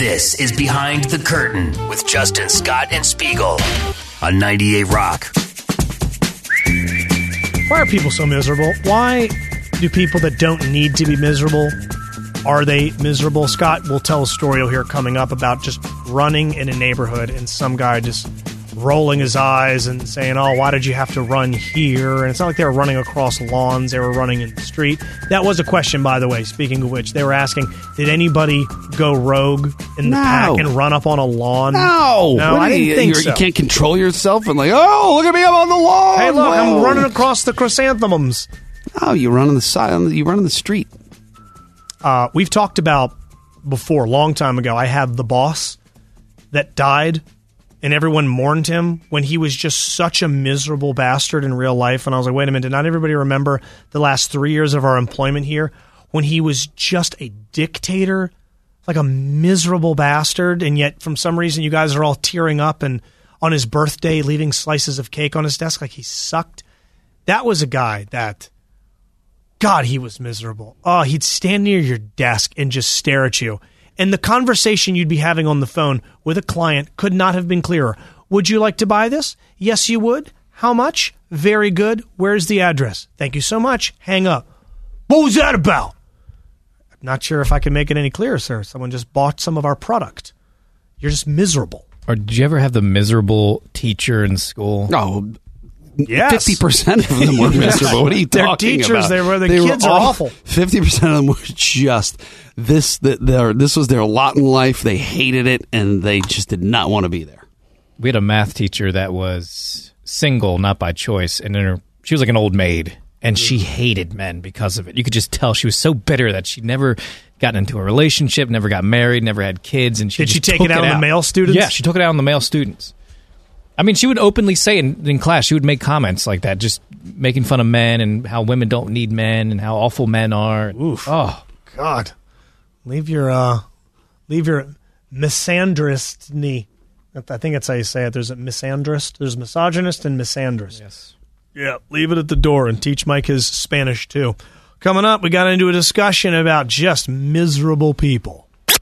This is Behind the Curtain with Justin, Scott, and Spiegel on 98 Rock. Why are people so miserable? Why do people that don't need to be miserable, are they miserable? Scott will tell a story you'll hear coming up about just running in a neighborhood and some guy just rolling his eyes and saying, oh, why did you have to run here? And it's not like they were running across lawns. They were running in the street. That was a question, by the way, speaking of which. They were asking, did anybody go rogue in the pack and run up on a lawn? No, I didn't think so. You can't control yourself and oh, look at me, I'm on the lawn. Hey, look, Whoa. I'm running across the chrysanthemums. Oh, you run on the side. You run on the street. We've talked about before, a long time ago, I had the boss that died, and everyone mourned him when he was just such a miserable bastard in real life. And I was like, wait a minute, did not everybody remember the last 3 years of our employment here when he was just a dictator, like a miserable bastard, and yet from some reason you guys are all tearing up and on his birthday leaving slices of cake on his desk like he sucked? That was a guy that, God, he was miserable. Oh, he'd stand near your desk and just stare at you. And the conversation you'd be having on the phone with a client could not have been clearer. Would you like to buy this? Yes, you would. How much? Very good. Where's the address? Thank you so much. Hang up. What was that about? I'm not sure if I can make it any clearer, sir. Someone just bought some of our product. You're just miserable. Or did you ever have the miserable teacher in school? No. Yes. 50% of them were miserable. What are you talking about? They're teachers. The kids are awful. 50% of them were just this was their lot in life. They hated it, and they just did not want to be there. We had a math teacher that was single, not by choice, and she was like an old maid, and she hated men because of it. You could just tell she was so bitter that she never got into a relationship, never got married, never had kids. And did she take it out on the male students? Yeah, she took it out on the male students. I mean, she would openly say in class, she would make comments like that, just making fun of men and how women don't need men and how awful men are. Oof. Oh, God. Leave your misandrist-ny. I think that's how you say it. There's a misandrist. There's misogynist and misandrist. yes. Yeah, leave it at the door and teach Mike his Spanish, too. Coming up, we got into a discussion about just miserable people.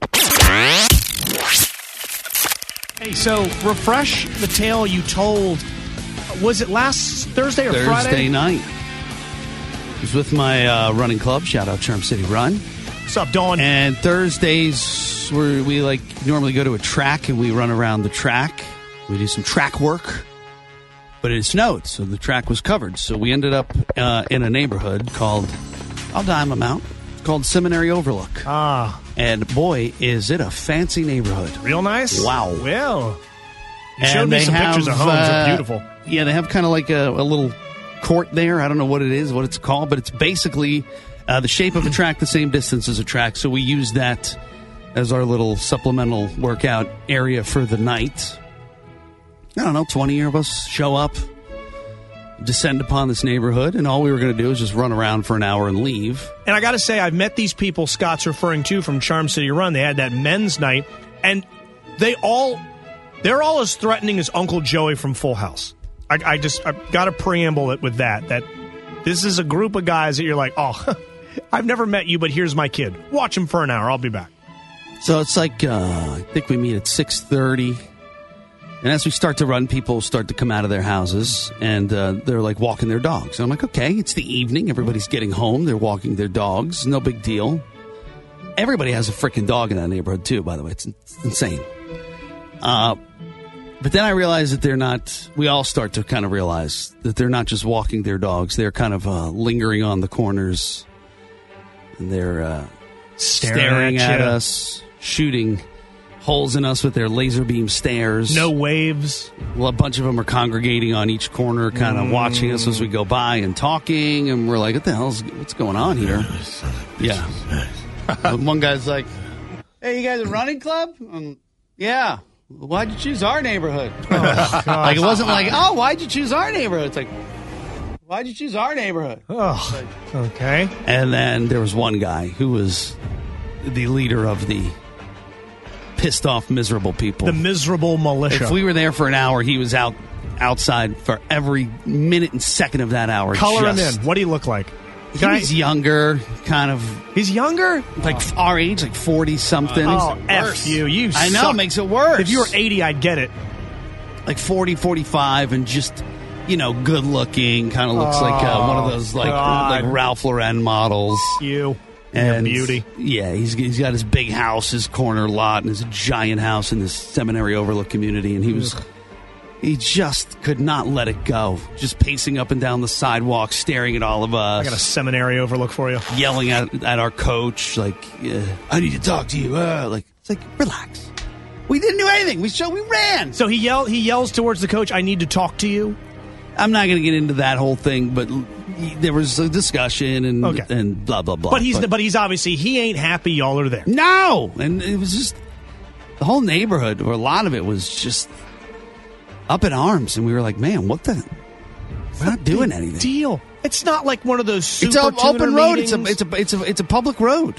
Hey, so refresh the tale you told. Was it last Thursday or Friday? Thursday night. I was with my running club. Shout out Charm City Run. What's up, Dawn? And Thursdays, we normally go to a track and we run around the track. We do some track work. But it snowed, so the track was covered. So we ended up in a neighborhood called, I'll dime them out, called Seminary Overlook. Ah. And boy, is it a fancy neighborhood. Real nice? Wow. Well, you showed me some pictures of homes. They're beautiful. Yeah, they have kind of like a little court there. I don't know what it is, what it's called, but it's basically the shape of a track, the same distance as a track. So we use that as our little supplemental workout area for the night. I don't know, 20 of us show up, descend upon this neighborhood, and all we were going to do is just run around for an hour and leave. And I got to say, I've met these people Scott's referring to from Charm City Run. They had that men's night, and they're all as threatening as Uncle Joey from Full House. I've got to preamble it with that this is a group of guys that you're like, oh, I've never met you, but here's my kid. Watch him for an hour. I'll be back. So it's like, I think we meet at 6:30. And as we start to run, people start to come out of their houses, and they're like walking their dogs. And I'm like, okay, it's the evening. Everybody's getting home. They're walking their dogs. No big deal. Everybody has a freaking dog in that neighborhood, too, by the way. It's insane. But then I realize that they're not, we all start to kind of realize that they're not just walking their dogs. They're kind of lingering on the corners. And they're staring at us, shooting holes in us with their laser beam stares. No waves. Well, a bunch of them are congregating on each corner, kind of watching us as we go by and talking. And we're like, what's going on here? Yeah. One guy's like, hey, you guys a running club? Yeah. Why'd you choose our neighborhood? Like, it wasn't like, oh, why'd you choose our neighborhood? It's like, why'd you choose our neighborhood? Oh, okay. And then there was one guy who was the leader of the pissed off, miserable people. The miserable militia. If we were there for an hour, he was outside for every minute and second of that hour. Color him in. What do you look like? He was younger, kind of. He's younger? Like our age, like 40-something. Oh, F you. You I know, suck. it makes it worse. If you were 80, I'd get it. Like 40, 45, and just, good looking. Kind of looks like one of those, like Ralph Lauren models. You. And beauty. Yeah, he's got his big house, his corner lot, and his giant house in this Seminary Overlook community, and he just could not let it go. Just pacing up and down the sidewalk, staring at all of us. I got a Seminary Overlook for you. Yelling at our coach, like, I need to talk to you. It's like, relax. We didn't do anything. We ran. So he yells towards the coach, I need to talk to you. I'm not going to get into that whole thing, but there was a discussion and blah, blah, blah. But he's obviously, he ain't happy y'all are there. No! And it was just, the whole neighborhood, or a lot of it, was just up in arms. And we were like, man, we're not doing anything. Deal. It's not like one of those super It's an open road. meetings. It's a public road.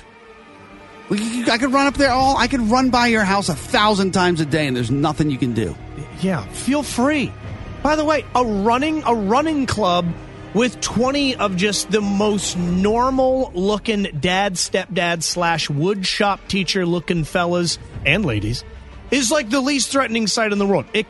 I could run up there I could run by your house 1,000 times a day, and there's nothing you can do. Yeah, feel free. By the way, a running club with 20 of just the most normal-looking dad, stepdad / wood shop teacher-looking fellas and ladies is like the least threatening sight in the world. It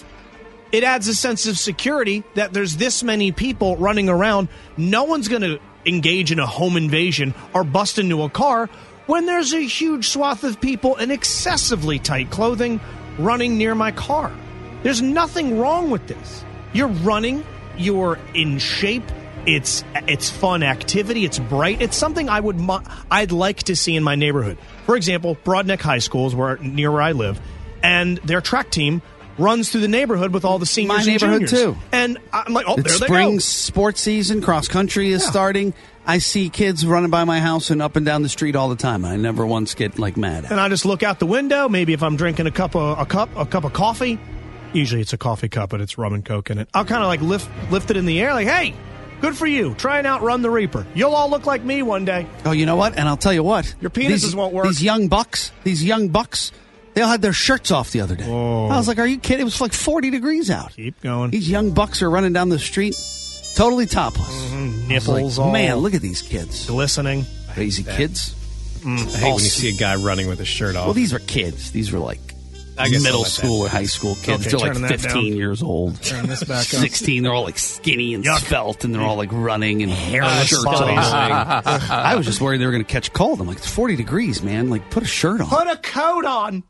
adds a sense of security that there's this many people running around. No one's going to engage in a home invasion or bust into a car when there's a huge swath of people in excessively tight clothing running near my car. There's nothing wrong with this. You're running. You're in shape. It's fun activity. It's bright. It's something I'd like to see in my neighborhood. For example, Broadneck High School is near where I live, and their track team runs through the neighborhood with all the seniors my neighborhood and juniors. too. And I'm like, It's there they go. spring sports season, cross country is starting. I see kids running by my house and up and down the street all the time. I never once get mad at. And I just look out the window. Maybe if I'm drinking a cup of coffee. Usually it's a coffee cup, but it's rum and Coke in it. I'll kind of like lift it in the air, like, hey, good for you. Try and outrun the Reaper. You'll all look like me one day. Oh, you know what? And I'll tell you what. Your penises won't work. These young bucks, they all had their shirts off the other day. Oh. I was like, are you kidding? It was like 40 degrees out. Keep going. These young bucks are running down the street totally topless. Nipples all man, look at these kids. glistening. Crazy kids. I hate when you see a guy running with his shirt off. Well, these were kids. These were like I guess middle I'll let school that or high school kids. Okay, They're like turning that 15 down. years old. Turn this back up. 16. They're all like skinny and Yuck. svelte, and they're all like running and shirts bodies. off. I was just worried they were going to catch cold. I'm like, it's 40 degrees, man. Like, put a shirt on. Put a coat on.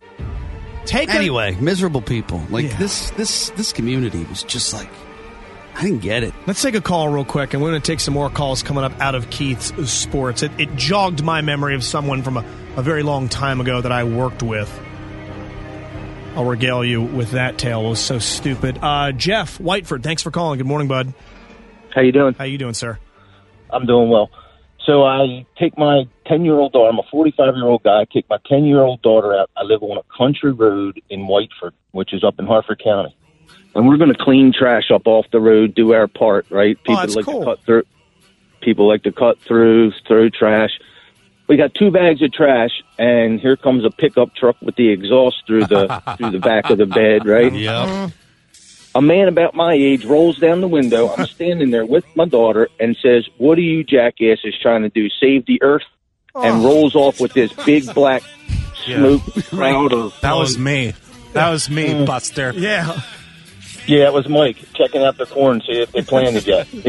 Anyway, miserable people. Like this community was just like, I didn't get it. Let's take a call real quick, and we're going to take some more calls coming up out of Keith's Sports. It jogged my memory of someone from a very long time ago that I worked with. I'll regale you with that tale. It was so stupid. Jeff Whiteford, thanks for calling. Good morning, bud. How you doing? How you doing, sir? I'm doing well. So I take my 10-year-old daughter. I'm a 45-year-old guy. I take my 10-year-old daughter out. I live on a country road in Whiteford, which is up in Harford County. And we're going to clean trash up off the road, do our part, right? That's cool. To cut through. People like to cut through, throw trash. We got 2 bags of trash, and here comes a pickup truck with the exhaust through the back of the bed, right? Yeah. A man about my age rolls down the window. I'm standing there with my daughter and says, "What are you jackasses trying to do? Save the earth?" And rolls off with this big black smoke cloud of. That was me. That was me, Buster. Yeah. Yeah, it was Mike checking out the corn, see if they planted yet. Yeah.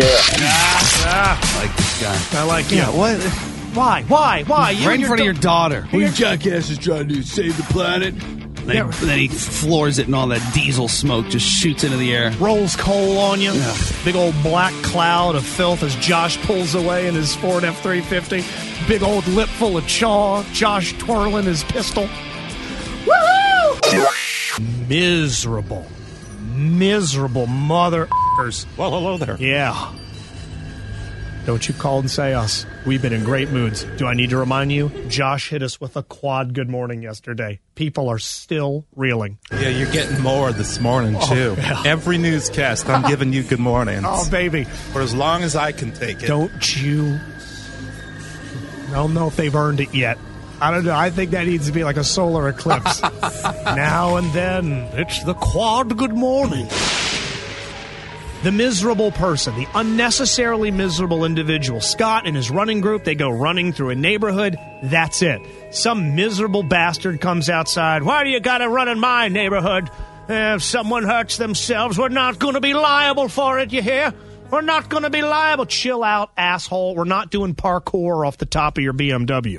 I like this guy. I like you. Yeah, what? Why? You Right and in front of your daughter. What are you jackasses trying to do? Save the planet? And then he floors it, and all that diesel smoke just shoots into the air. rolls coal on you. Yeah. Big old black cloud of filth as Josh pulls away in his Ford F-350. Big old lip full of chaw. Josh twirling his pistol. Woohoo! Miserable mother-ers. Well, hello there. Yeah. Don't you call and say us. We've been in great moods. Do I need to remind you? Josh hit us with a quad good morning yesterday. People are still reeling. Yeah, you're getting more this morning, too. yeah. Every newscast, I'm giving you good mornings. Oh, baby. For as long as I can take it. Don't you... I don't know if they've earned it yet. I don't know. I think that needs to be like a solar eclipse. Now and then, it's the quad good morning. The miserable person, the unnecessarily miserable individual. Scott and his running group, they go running through a neighborhood. That's it. Some miserable bastard comes outside. Why do you got to run in my neighborhood? If someone hurts themselves, we're not going to be liable for it, you hear? We're not going to be liable. Chill out, asshole. We're not doing parkour off the top of your BMW.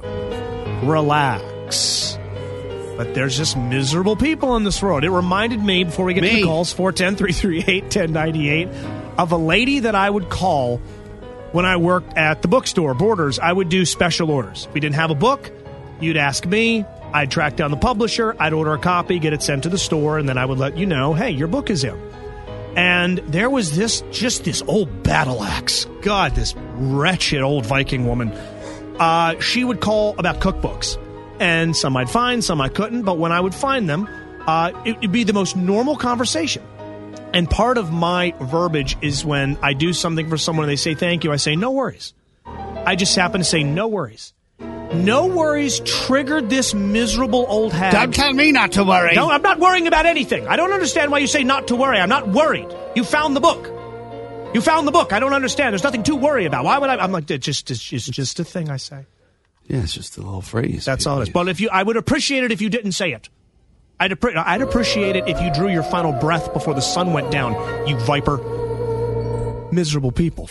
Relax. But there's just miserable people in this world. It reminded me, before we get to the calls, 410-338-1098, of a lady that I would call when I worked at the bookstore, Borders. I would do special orders. If we didn't have a book, you'd ask me. I'd track down the publisher. I'd order a copy, get it sent to the store, and then I would let you know, hey, your book is in. And there was this old battle axe. God, this wretched old Viking woman. She would call about cookbooks. And some I'd find, some I couldn't. But when I would find them, it would be the most normal conversation. And part of my verbiage is when I do something for someone and they say thank you, I say no worries. I just happen to say no worries. No worries triggered this miserable old hag. Don't tell me not to worry. No, I'm not worrying about anything. I don't understand why you say not to worry. I'm not worried. You found the book. You found the book. I don't understand. There's nothing to worry about. Why would I? I'm like, it's just a thing I say. Yeah, it's just a little phrase. That's all it is. But I would appreciate it if you didn't say it. I'd appreciate it if you drew your final breath before the sun went down, you viper. Miserable people.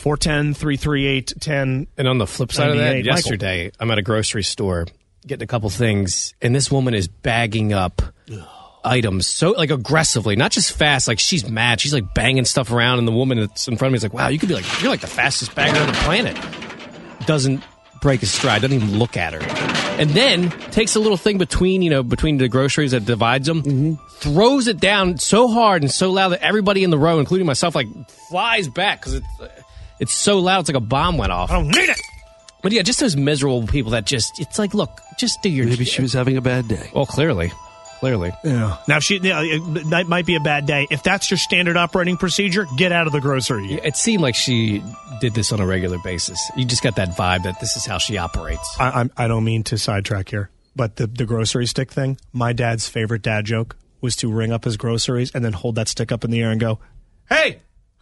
410-338-10. And on the flip side of that, yesterday, I'm at a grocery store getting a couple things, and this woman is bagging up items so, like, aggressively, not just fast. Like, she's mad. She's, like, banging stuff around, and the woman that's in front of me is like, wow, you're like the fastest bagger on the planet. Doesn't break a stride, doesn't even look at her, and then takes a little thing between the groceries that divides them, throws it down so hard and so loud that everybody in the row, including myself, like flies back because it's so loud, it's like a bomb went off. I don't need it. But yeah, just those miserable people that it's like, look, just do your. Maybe she was having a bad day. Well, clearly. Yeah. Now, that might be a bad day. If that's your standard operating procedure, get out of the grocery. It seemed like she did this on a regular basis. You just got that vibe that this is how she operates. I don't mean to sidetrack here, but the grocery stick thing, my dad's favorite dad joke was to ring up his groceries and then hold that stick up in the air and go, hey,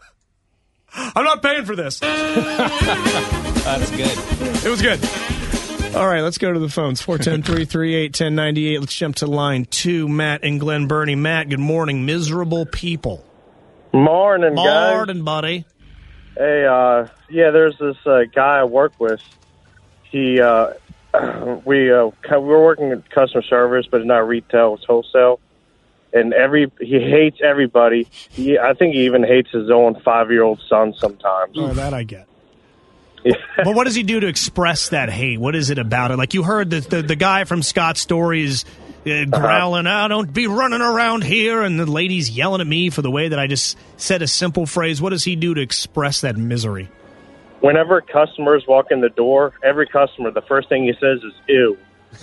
I'm not paying for this. That's good. It was good. All right, let's go to the phones. 410-338-1098. Let's jump to line 2. Matt and Glen Burnie. Matt, good morning. Miserable people. Morning, guys. Morning, buddy. Hey, there's this guy I work with. We we're working in customer service, but it's not retail, it's wholesale. And he hates everybody. I think he even hates his own 5-year-old son sometimes. Oh, that I get. Yeah. But what does he do to express that hate? What is it about it? Like you heard the guy from Scott's story is growling, don't be running around here, and the lady's yelling at me for the way that I just said a simple phrase. What does he do to express that misery? Whenever customers walk in the door, every customer, the first thing he says is, ew.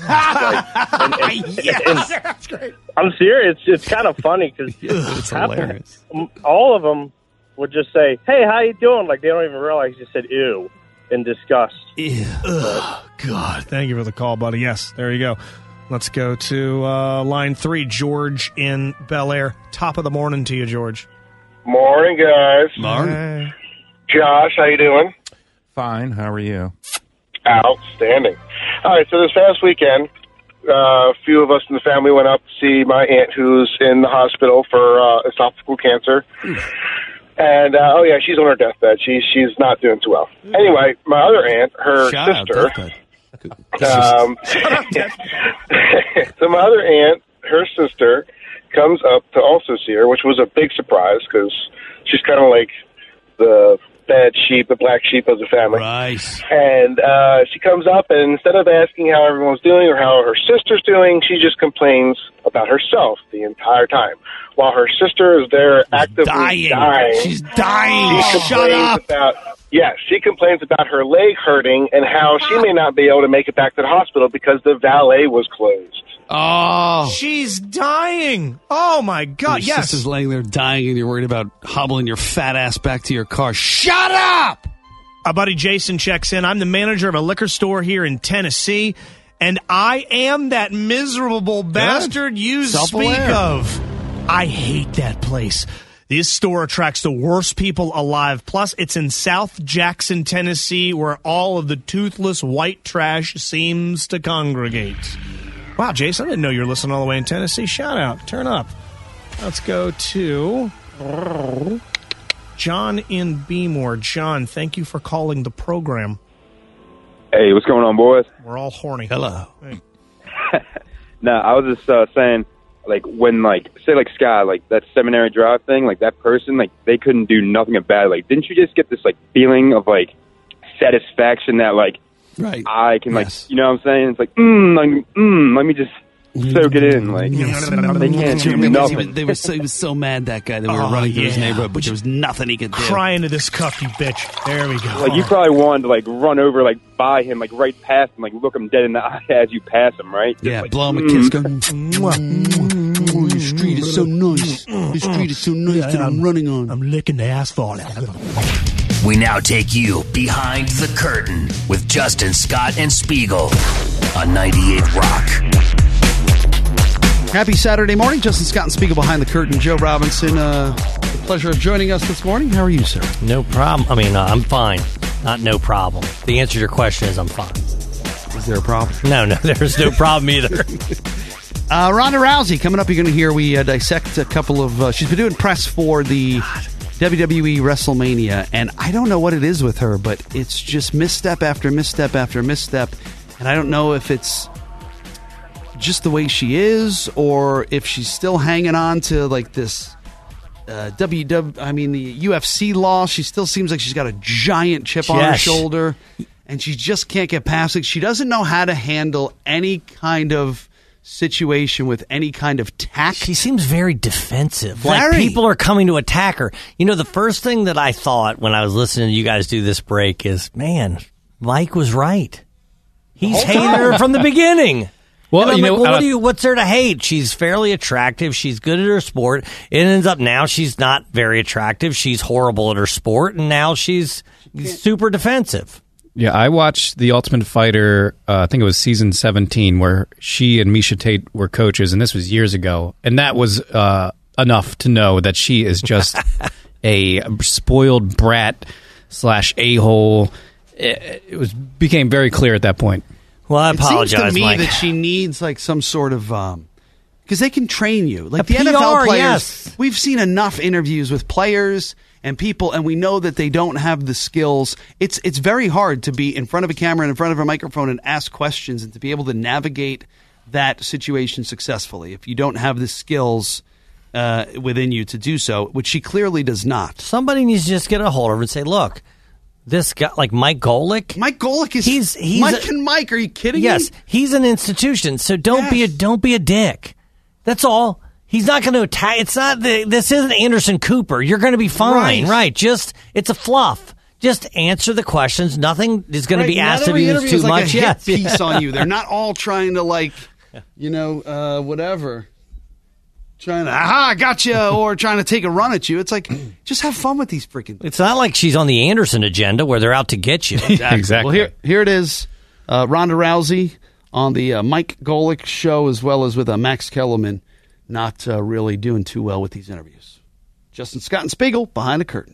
That's great. I'm serious. It's kind of funny because it's hilarious. All of them would just say, hey, how you doing? Like they don't even realize you said ew in disgust. Ew. God, thank you for the call, buddy. Yes, there you go. Let's go to line 3, George in Bel Air. Top of the morning to you, George. Morning, guys. Morning. Hey. Josh, how you doing? Fine. How are you? Outstanding. All right, so this past weekend, a few of us in the family went up to see my aunt who's in the hospital for esophageal cancer. And, she's on her deathbed. She's not doing too well. Anyway, my other aunt, her sister... so my other aunt, her sister, comes up to also see her, which was a big surprise because she's kind of like the bad sheep, the black sheep of the family. Right. And she comes up, and instead of asking how everyone's doing or how her sister's doing, she just complains about herself the entire time. While her sister is there actively dying. She's dying. Shut up. She complains about her leg hurting and how she may not be able to make it back to the hospital because the valet was closed. Oh. She's dying. Oh, my God. Your sister's laying there dying, and you're worried about hobbling your fat ass back to your car. Shut up! Our buddy Jason checks in. I'm the manager of a liquor store here in Tennessee, and I am that miserable bastard you speak of. I hate that place. This store attracts the worst people alive. Plus, it's in South Jackson, Tennessee, where all of the toothless white trash seems to congregate. Wow, Jason, I didn't know you were listening all the way in Tennessee. Shout out. Turn up. Let's go to John in Beemore. John, thank you for calling the program. Hey, what's going on, boys? We're all horny. Hello. Hey. No, I was just saying, like, when, like, say, like, Scott, like, that Seminary Drive thing, like, that person, like, they couldn't do nothing about it. Like, didn't you just get this, like, feeling of, like, satisfaction that, like, right. I can, Yes. like, you know what I'm saying? It's like, let me just soak it in. Like, they can't do nothing. He was so mad, that guy, that we were running through his neighborhood, but there was nothing he could do. Cry into this cup, you bitch. There we go. Like, you probably wanted to, like, run over, like, by him, like, right past him, like, look him dead in the eye as you pass him, right? Just, Yeah, like, blow him a kiss. Go, oh, your street is so nice. Your street is so nice that I'm running on. I'm licking the asphalt. We now take you behind the curtain with Justin, Scott, and Spiegel on 98 Rock. Happy Saturday morning. Justin Scott and Spiegel behind the curtain. Joe Robinson, the pleasure of joining us this morning. How are you, sir? No problem. I mean, I'm fine. Not no problem. The answer to your question is I'm fine. Is there a problem? No, there's no problem either. Ronda Rousey, coming up, you're going to hear we dissect a couple of... she's been doing press for the WWE WrestleMania, and I don't know what it is with her, but it's just misstep after misstep after misstep, and I don't know if it's just the way she is, or if she's still hanging on to, like, this... the UFC loss. She still seems like she's got a giant chip on her shoulder, and she just can't get past it. She doesn't know how to handle any kind of situation with any kind of tact. She seems very defensive. Very. Like people are coming to attack her. You know, the first thing that I thought when I was listening to you guys do this break is, man, Mike was right. He's hated her from the beginning. Well, you know, what's there to hate? She's fairly attractive. She's good at her sport. It ends up now she's not very attractive. She's horrible at her sport, and now she's super defensive. Yeah, I watched The Ultimate Fighter, I think it was season 17, where she and Misha Tate were coaches, and this was years ago. And that was enough to know that she is just a spoiled brat / a-hole. It became very clear at that point. Well, I apologize, It seems to me Mike. that she needs, like, some sort of... because they can train you. Like, A the PR, NFL players, yes. We've seen enough interviews with players and people, and we know that they don't have the skills. It's very hard to be in front of a camera and in front of a microphone and ask questions and to be able to navigate that situation successfully if you don't have the skills within you to do so, which she clearly does not. Somebody needs to just get a hold of her and say, look, this guy, like Mike Golick. Mike Golick is he's Mike, are you kidding me? Yes, he's an institution, so don't be a dick. That's all. He's not going to attack. It's not this isn't Anderson Cooper. You're going to be fine, right? Just it's a fluff. Just answer the questions. Nothing is going to be asked of you that's too much. Yes, piece on you. They're not all trying to whatever. Trying to, I got you, or trying to take a run at you. It's like, just have fun with these freaking... It's not like she's on the Anderson agenda where they're out to get you. Exactly. Well, here it is. Ronda Rousey on the Mike Golick show, as well as with Max Kellerman, not really doing too well with these interviews. Justin Scott and Spiegel, behind the curtain.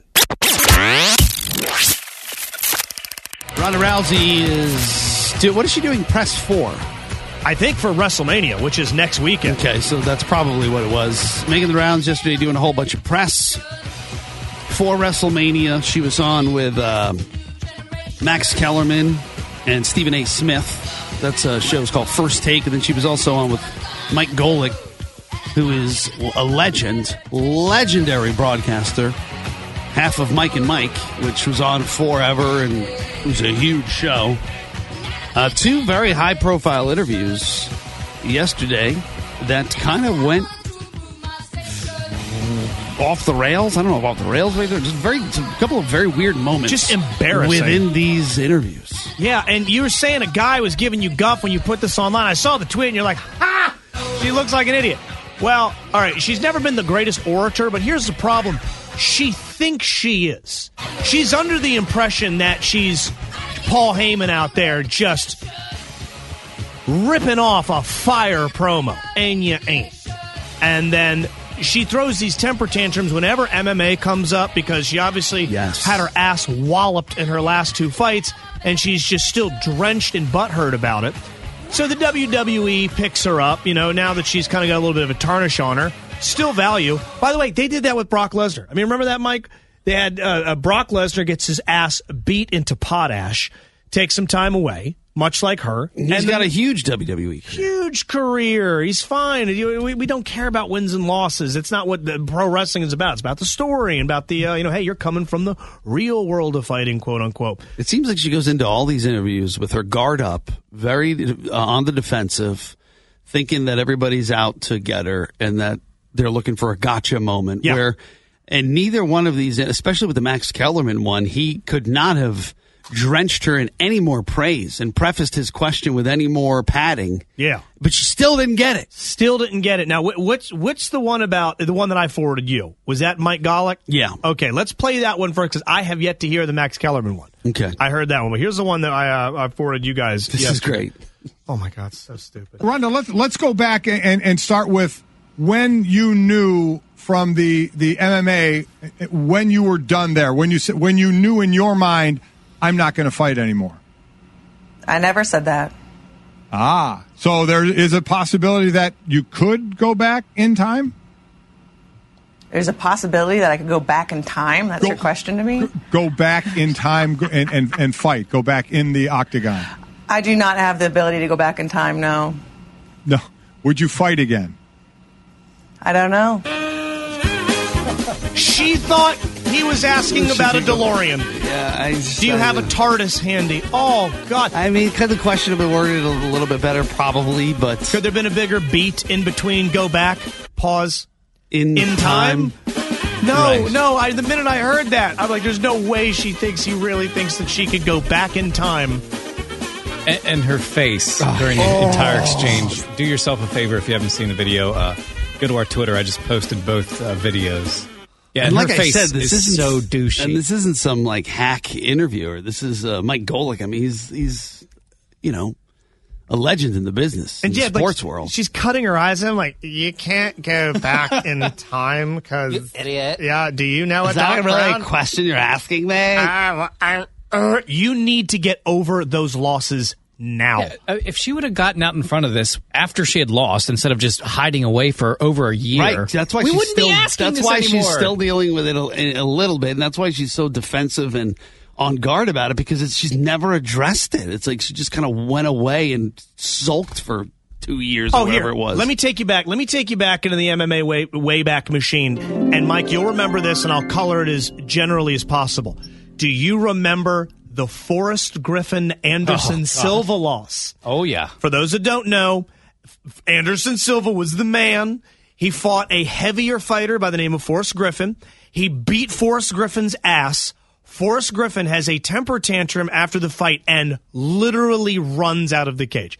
Ronda Rousey is... what is she doing press for? I think for WrestleMania, which is next weekend. Okay, so that's probably what it was. Making the rounds yesterday, doing a whole bunch of press for WrestleMania. She was on with Max Kellerman and Stephen A. Smith. That's a show called First Take. And then she was also on with Mike Golick, who is a legendary broadcaster. Half of Mike and Mike, which was on forever and was a huge show. Two very high-profile interviews yesterday that kind of went off the rails. I don't know about the rails right there. Just a couple of very weird moments. Just embarrassing. Within these interviews. Yeah, and you were saying a guy was giving you guff when you put this online. I saw the tweet, and you're like, ha! She looks like an idiot. Well, all right, she's never been the greatest orator, but here's the problem. She thinks she is. She's under the impression that she's Paul Heyman out there just ripping off a fire promo, and you ain't. And then she throws these temper tantrums whenever MMA comes up because she obviously had her ass walloped in her last 2 fights, and she's just still drenched in butthurt about it. So the WWE picks her up, now that she's kind of got a little bit of a tarnish on her. Still value. By the way, they did that with Brock Lesnar. I mean, remember that, Mike? They had Brock Lesnar gets his ass beat into potash, takes some time away, much like her. He's got a huge WWE career. Huge career. He's fine. We don't care about wins and losses. It's not what the pro wrestling is about. It's about the story and about the, hey, you're coming from the real world of fighting, quote unquote. It seems like she goes into all these interviews with her guard up, very on the defensive, thinking that everybody's out to get her and that they're looking for a gotcha moment where, and neither one of these, especially with the Max Kellerman one, he could not have drenched her in any more praise and prefaced his question with any more padding. Yeah. But she still didn't get it. Still didn't get it. Now, what's the one about, the one that I forwarded you? Was that Mike Golick? Yeah. Okay, let's play that one first because I have yet to hear the Max Kellerman one. Okay. I heard that one, but here's the one that I forwarded you guys. This is great. Oh, my God, so stupid. Rhonda, let's go back and start with when you knew from the MMA, when you were done there, when you knew in your mind, I'm not going to fight anymore. I never said that. So there is a possibility that you could go back in time? There's a possibility that I could go back in time? That's your question to me? Go back in time and fight. Go back in the octagon. I do not have the ability to go back in time, no. No. Would you fight again? I don't know. She thought he was asking about a DeLorean. Yeah, do you have a TARDIS handy? Oh, God. I mean, could the question have been worded a little bit better? Probably, but... Could there have been a bigger beat in between go back, pause, in time? No, right. The minute I heard that, I'm like, there's no way he really thinks that she could go back in time. And her face during the entire exchange. Do yourself a favor if you haven't seen the video. Go to our Twitter. I just posted both videos. Yeah, and like her face I said, this is so douchey. And this isn't some hack interviewer. This is Mike Golick. I mean, he's a legend in the business, in the sports world. She's cutting her eyes. I'm like, you can't go back in time because you idiot. Yeah, do you know? Is that really a question you're asking me? You need to get over those losses now. Yeah, if she would have gotten out in front of this after she had lost, instead of just hiding away for over a year, right? That's why she's still dealing with it a little bit, and that's why she's so defensive and on guard about it because she's never addressed it. It's like she just kind of went away and sulked for 2 years or whatever it was. Let me take you back into the MMA Wayback Machine. And Mike, you'll remember this, and I'll color it as generally as possible. Do you remember the Forrest Griffin Anderson Silva loss? Oh, yeah. For those that don't know, Anderson Silva was the man. He fought a heavier fighter by the name of Forrest Griffin. He beat Forrest Griffin's ass. Forrest Griffin has a temper tantrum after the fight and literally runs out of the cage.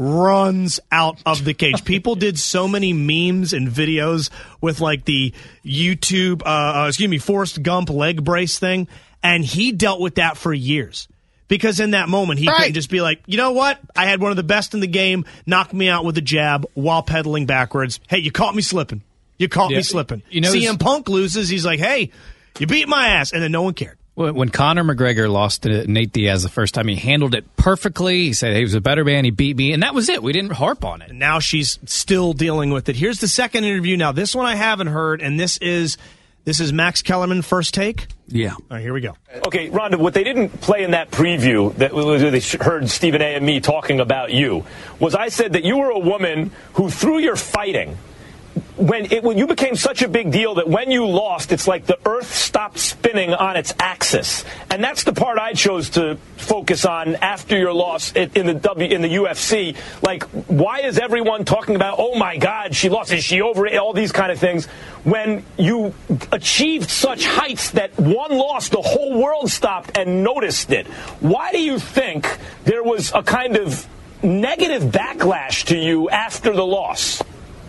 People did so many memes and videos with the YouTube, Forrest Gump leg brace thing. And he dealt with that for years. Because in that moment, he couldn't just be like, you know what? I had one of the best in the game, knock me out with a jab while pedaling backwards. Hey, you caught me slipping. Me slipping. CM Punk loses. He's like, hey, you beat my ass. And then no one cared. When Conor McGregor lost to Nate Diaz the first time, he handled it perfectly. He said he was a better man. He beat me. And that was it. We didn't harp on it. And now she's still dealing with it. Here's the second interview. Now, this one I haven't heard, and this is Max Kellerman, first take. Yeah. All right, here we go. Okay, Rhonda, what they didn't play in that preview that they heard Stephen A. and me talking about you was I said that you were a woman who, through your fighting, when you became such a big deal that when you lost, it's like the earth stopped spinning on its axis. And that's the part I chose to focus on after your loss in the UFC. Like, why is everyone talking about, oh my God, she lost, is she over it, all these kind of things, when you achieved such heights that one loss, the whole world stopped and noticed it? Why do you think there was a kind of negative backlash to you after the loss?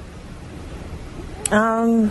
In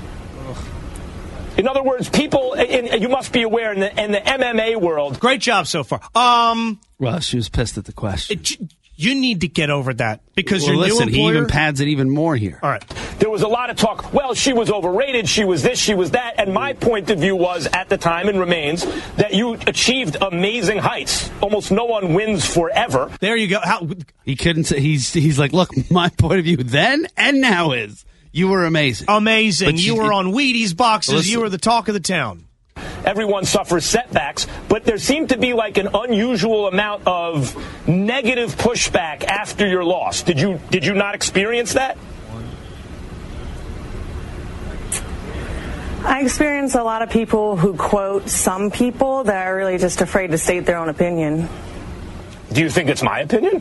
other words, people, you must be aware, in the MMA world. Great job so far. Well, she was pissed at the question. You need to get over that because your new employer. He even pads it even more here. All right. there was a lot of talk, well, she was overrated, she was this, she was that. And my point of view was, at the time and remains, that you achieved amazing heights. Almost no one wins forever. There you go. He couldn't say, he's like, look, my point of view then and now is, you were amazing. Amazing. But you were on Wheaties boxes. Listen. You were the talk of the town. Everyone suffers setbacks, but there seemed to be like an unusual amount of negative pushback after your loss. Did you not experience that? I experience a lot of people who quote some people that are really just afraid to state their own opinion. Do you think it's my opinion?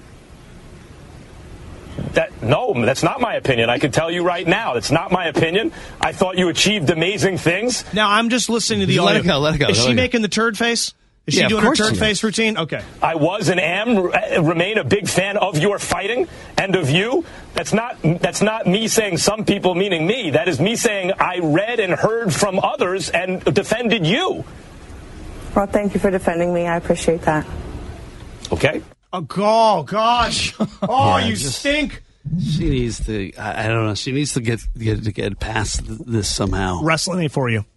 No, that's not my opinion. I can tell you right now, it's not my opinion. I thought you achieved amazing things. Now, I'm just listening to the audio. Let it go. Is she making the turd face? Is she doing her turd face routine? Okay. I was and remain a big fan of your fighting and of you. That's not me saying some people meaning me. That is me saying I read and heard from others and defended you. Well, thank you for defending me. I appreciate that. Okay. Oh, gosh. Oh, you stink. She needs to, I don't know, she needs to get past this somehow. Wrestling ain't for you.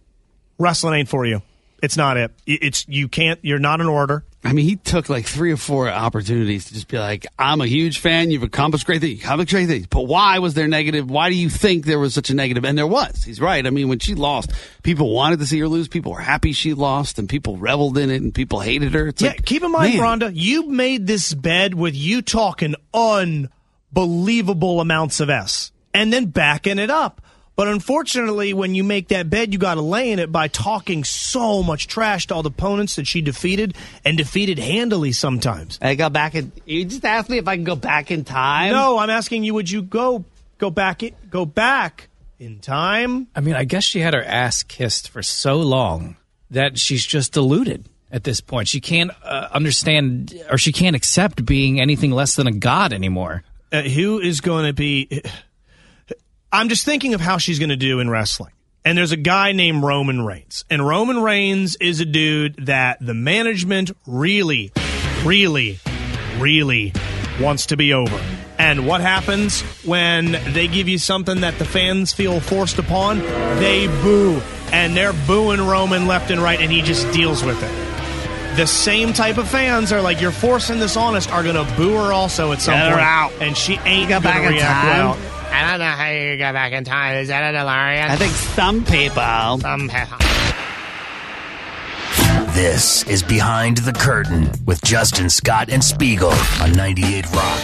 It's not it. You're not an orator. I mean, he took like 3 or 4 opportunities to just be like, I'm a huge fan. You've accomplished great things. But why was there negative? Why do you think there was such a negative? And there was. He's right. I mean, when she lost, people wanted to see her lose. People were happy she lost, and people reveled in it, and people hated her. It's like, keep in mind, man. Rhonda, you made this bed with you talking unbelievable amounts of S and then backing it up. But unfortunately, when you make that bed, you got to lay in it by talking so much trash to all the opponents that she defeated, and defeated handily sometimes. I go back in. You just asked me if I can go back in time. No, I'm asking you, would you go back in time? I mean, I guess she had her ass kissed for so long that she's just deluded at this point. She can't understand, or she can't accept being anything less than a god anymore. Who is going to be... I'm just thinking of how she's going to do in wrestling. And there's a guy named Roman Reigns. And Roman Reigns is a dude that the management really, really, really wants to be over. And what happens when they give you something that the fans feel forced upon? They boo. And they're booing Roman left and right, and he just deals with it. The same type of fans are like, you're forcing this on us, are going to boo her also at some Get her point. out. And she ain't going to back in react time. well. I don't know how you go back in time. Is that a DeLorean? I think some people. This is Behind the Curtain with Justin Scott and Spiegel on 98 Rock.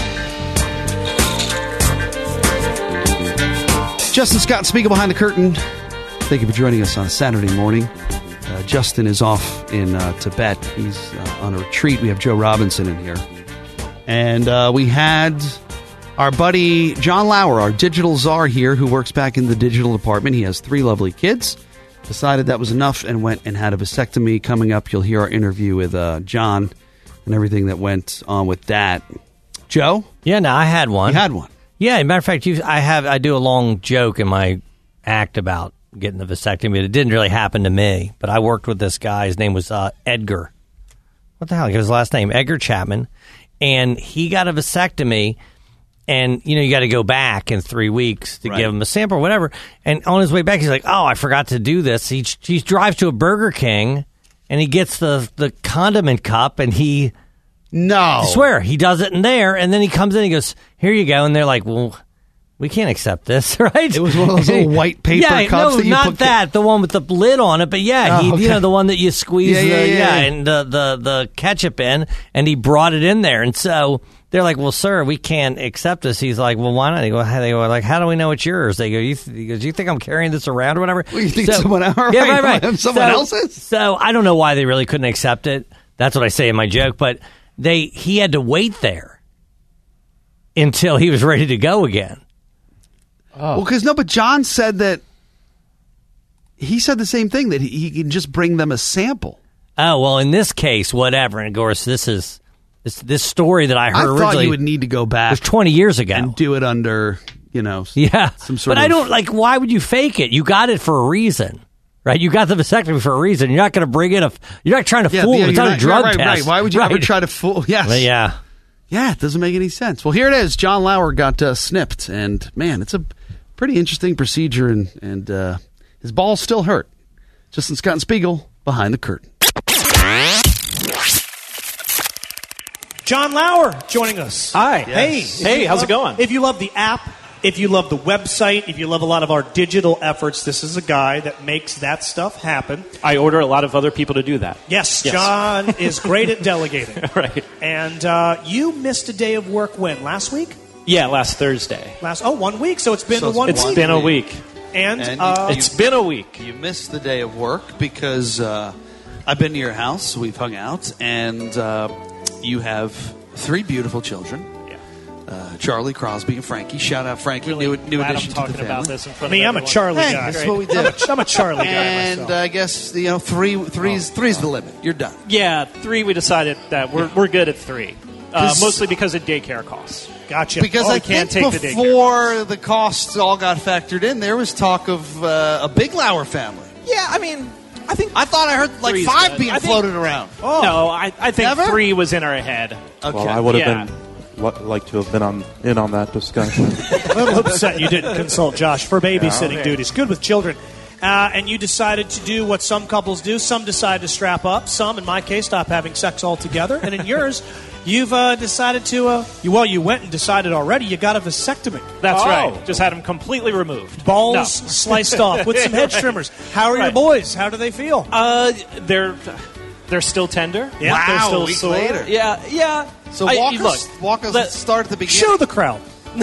Justin Scott, Spiegel, Behind the Curtain. Thank you for joining us on a Saturday morning. Justin is off in Tibet. He's on a retreat. We have Joe Robinson in here. And we had our buddy John Lauer, our digital czar here, who works back in the digital department. He has 3 lovely kids. Decided that was enough and went and had a vasectomy. Coming up, you'll hear our interview with John and everything that went on with that. Joe? Yeah, no, I had one. You had one? Yeah, as a matter of fact, I do a long joke in my act about getting the vasectomy. It didn't really happen to me, but I worked with this guy. His name was Edgar. What the hell? His last name, Edgar Chapman. And he got a vasectomy. And, you got to go back in 3 weeks to give him a sample or whatever. And on his way back, he's like, oh, I forgot to do this. He drives to a Burger King, and he gets the condiment cup, and I swear, he does it in there, and then he comes in and he goes, here you go. And they're like, well, we can't accept this, right? It was one of those little white paper cups that you not put... that, the one with the lid on it, but the one that you squeeze and the ketchup in, and he brought it in there. And so... they're like, well, sir, we can't accept this. He's like, well, why not? They go, like, how do we know it's yours? They go, he goes, you think I'm carrying this around or whatever? Well, you think someone else? Yeah, right. Someone else's? So I don't know why they really couldn't accept it. That's what I say in my joke. But he had to wait there until he was ready to go again. Oh. Well, but John said that he said the same thing, that he can just bring them a sample. Oh, well, in this case, whatever. And of course, this is... This story that I heard originally... I thought you would need to go back... It was 20 years ago. And do it under, some sort of... But I don't... why would you fake it? You got it for a reason, right? You got the vasectomy for a reason. You're not going to bring in You're not trying to fool them. It's not a drug test. Right. Why would you ever try to fool... Yes. But yeah. Yeah, it doesn't make any sense. Well, here it is. John Lauer got snipped. And, man, it's a pretty interesting procedure, and his balls still hurt. Justin Scott and Spiegel, Behind the Curtain. John Lauer joining us. Hi. Yes. Hey, how's it going? If you love the app, if you love the website, if you love a lot of our digital efforts, this is a guy that makes that stuff happen. I order a lot of other people to do that. Yes. John is great at delegating. Right. And you missed a day of work when? Last week? Yeah, last Thursday. 1 week. So it's been It's been a week. And it's been a week. You missed the day of work because I've been to your house. We've hung out, and you have 3 beautiful children. Charlie, Crosby, and Frankie. Shout out Frankie, Really new glad addition I'm to talking the family. about this in front Me, of I'm a everyone. Charlie Hey, guy. that's what we do. I'm a Charlie guy And myself. I guess three's the limit. You're done. Yeah, 3. We decided that we're good at 3, mostly because of daycare costs. Gotcha. Because I can't think take the daycare. before the costs all got factored in, there was talk of a big Lauer family. Yeah, I mean, I thought I heard like 3's 5 good. being I think- floated around. No, I think Never? 3 was in our head. Okay. Well, I would have Yeah. been like to have been in on that discussion. A little upset you didn't consult Josh for babysitting Yeah. duties. Good with children. And you decided to do what some couples do. Some decide to strap up. Some, in my case, stop having sex altogether. And in yours, you've decided to, you went and decided already you got a vasectomy. That's right. Just had them completely removed. Balls No. sliced off with some head trimmers. How are your Right. boys? How do they feel? They're still tender. Yeah. They're Wow, still a week sore. later. Yeah. So walk us start at the beginning. Show the crowd.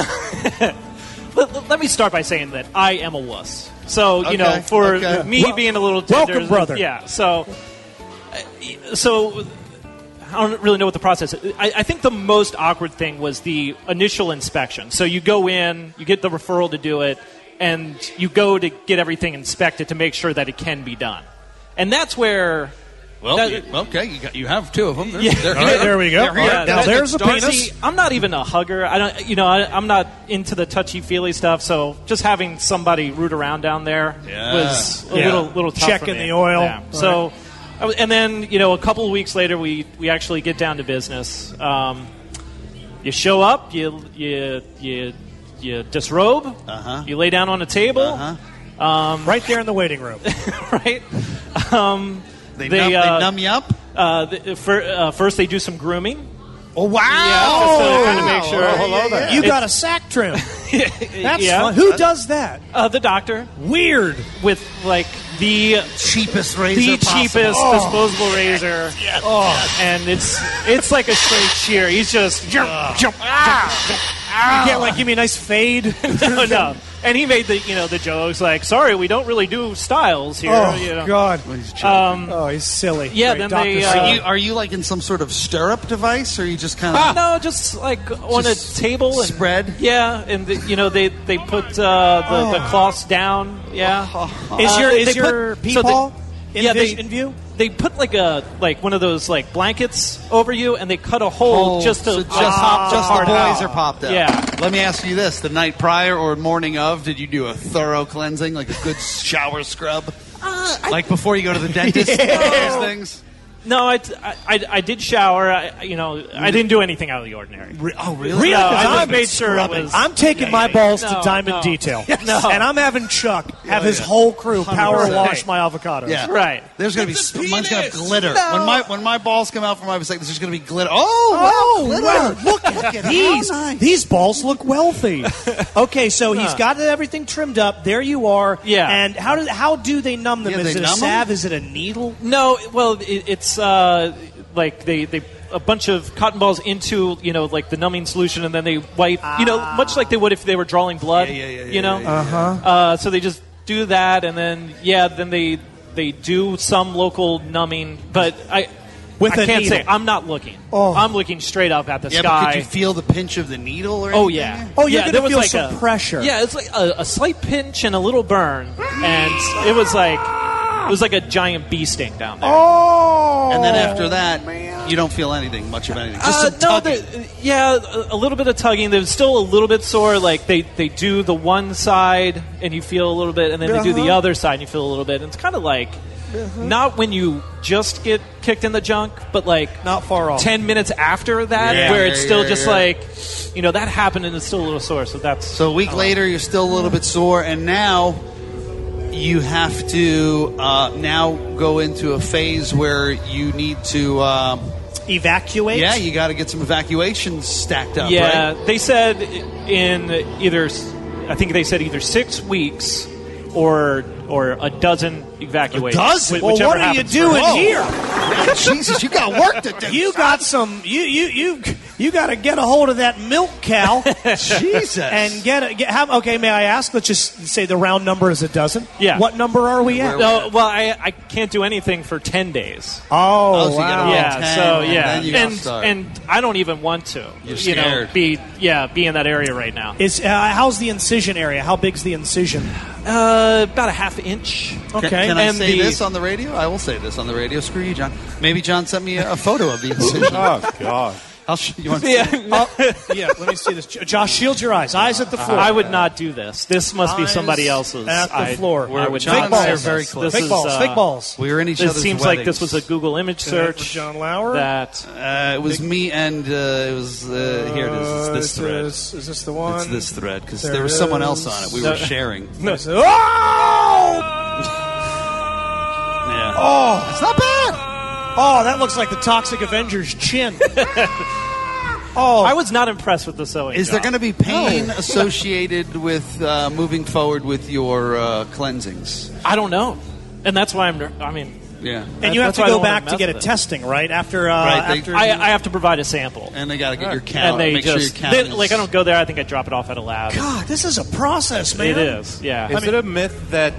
Let me start by saying that I am a wuss. So, Okay, for okay. me being a little tender. Welcome, brother. Yeah, so I don't really know what the process is. I think the most awkward thing was the initial inspection. So you go in, you get the referral to do it, and you go to get everything inspected to make sure that it can be done. And that's where... you have 2 of them. Yeah. All right, there we go. They're here. Now That's there's a good start. penis. See, I'm not even a hugger. I don't, I'm not into the touchy-feely stuff. So just having somebody root around down there was a little tough Checking for me. the oil. Yeah. All So, and then a couple of weeks later, we actually get down to business. You show up, you disrobe, you lay down on a table, right there in the waiting room. right. They numb you up? First, they do some grooming. Oh, wow. Yeah, just to kind of make sure. Hello there. You got a sack trim. That's Yeah. fun. Who does that? The doctor. Weird. With, like, the cheapest razor the possible. cheapest disposable razor. Yes. And it's like a straight shear. He's just jump. You can't give me a nice fade. No. And he made the jokes like, sorry, we don't really do styles here. Oh God. He's silly. Yeah. Great. Then they Are you like in some sort of stirrup device, or are you just kind of no, just like on a table and spread? Yeah, and they put the cloths down. Yeah. Is your peepaw in view? They put one of those blankets over you, and they cut a hole just to just pop the the part boys out. are popped out. Yeah. Let me ask you this: the night prior or morning of, did you do a thorough cleansing, like a good shower scrub, like before you go to the dentist? Those things. No, I did shower. I didn't do anything out of the ordinary. Oh, really? Really? No, I I'm just made sure it was. I'm taking my balls to No, Diamond no. Detail. No. And I'm having Chuck have his whole crew power 100%. wash my avocados. Yeah, Right. There's gonna be mine's gonna have glitter. No. When my balls come out from my vasectomy, there's gonna be glitter. Oh, wow, glitter. Look at these. How nice. These balls look wealthy. Okay, so he's got everything trimmed up. There you are. Yeah. And how do they numb them? Yeah, Is they it a numb salve? them? Is it a needle? No, well, it's like they a bunch of cotton balls into the numbing solution, and then they wipe much like they would if they were drawing blood. So they just do that, and then they do some local numbing, but I can't say I'm not looking. Oh. I'm looking straight up at the Yeah, sky. but could you feel the pinch of the needle? Or Oh anything? yeah. Oh, you're yeah, gonna there was feel like some pressure. Yeah, it's like a slight pinch and a little burn, and it was like a giant bee sting down there. Oh. And then after that, you don't feel anything, much of anything. Just some tugging. A little bit of tugging. There's still a little bit sore. Like they do the one side and you feel a little bit, and then they do the other side and you feel a little bit. And it's kind of like not when you just get kicked in the junk, but like not far off. 10 minutes after that, where it's still just like, that happened and it's still a little sore. So a week later, you're still a little bit sore, and now you have to now go into a phase where you need to evacuate. Yeah, you got to get some evacuations stacked up. Yeah, right? they said either 6 weeks or a dozen evacuations. A dozen? Well, what are you doing here? Jesus, you got work to do. You got some. You got to get a hold of that milk cow. Jesus. And okay, may I ask? Let's just say the round number is a dozen. Yeah. What number are we at? No, well, I can't do anything for 10 days. Oh, so you gotta roll 10, so and then you gotta start. And I don't even want to. You're scared. Be in that area right now. How's the incision area? How big's the incision? About a half inch. Okay. Can I say this on the radio? I will say this on the radio. Screw you, John. Maybe John sent me a photo of the incision. Oh, God. You want to see it? Yeah, let me see this. Josh, shield your eyes. Eyes at the floor. I would not do this. This must be somebody else's. At the floor. I would John not and I do are very this. close. This Fake balls. We were in each other's It seems weddings. like this was a Google image search. John Lauer. That it was me, and it was here it is. It's this thread. Is this the one? It's this thread because there was someone else on it. We were sharing. No. Oh! Yeah. Oh, it's not bad. Oh, that looks like the Toxic Avenger's chin. Oh, I was not impressed with the sewing. Is there going to be pain associated with moving forward with your cleansings? I don't know, and that's why yeah. And you have to go back to get a testing, right? After, I have to provide a sample, and they got to get your count. And they make sure your count is... I don't go there. I think I drop it off at a lab. God, this is a process, man. It is. Yeah. Is it a myth that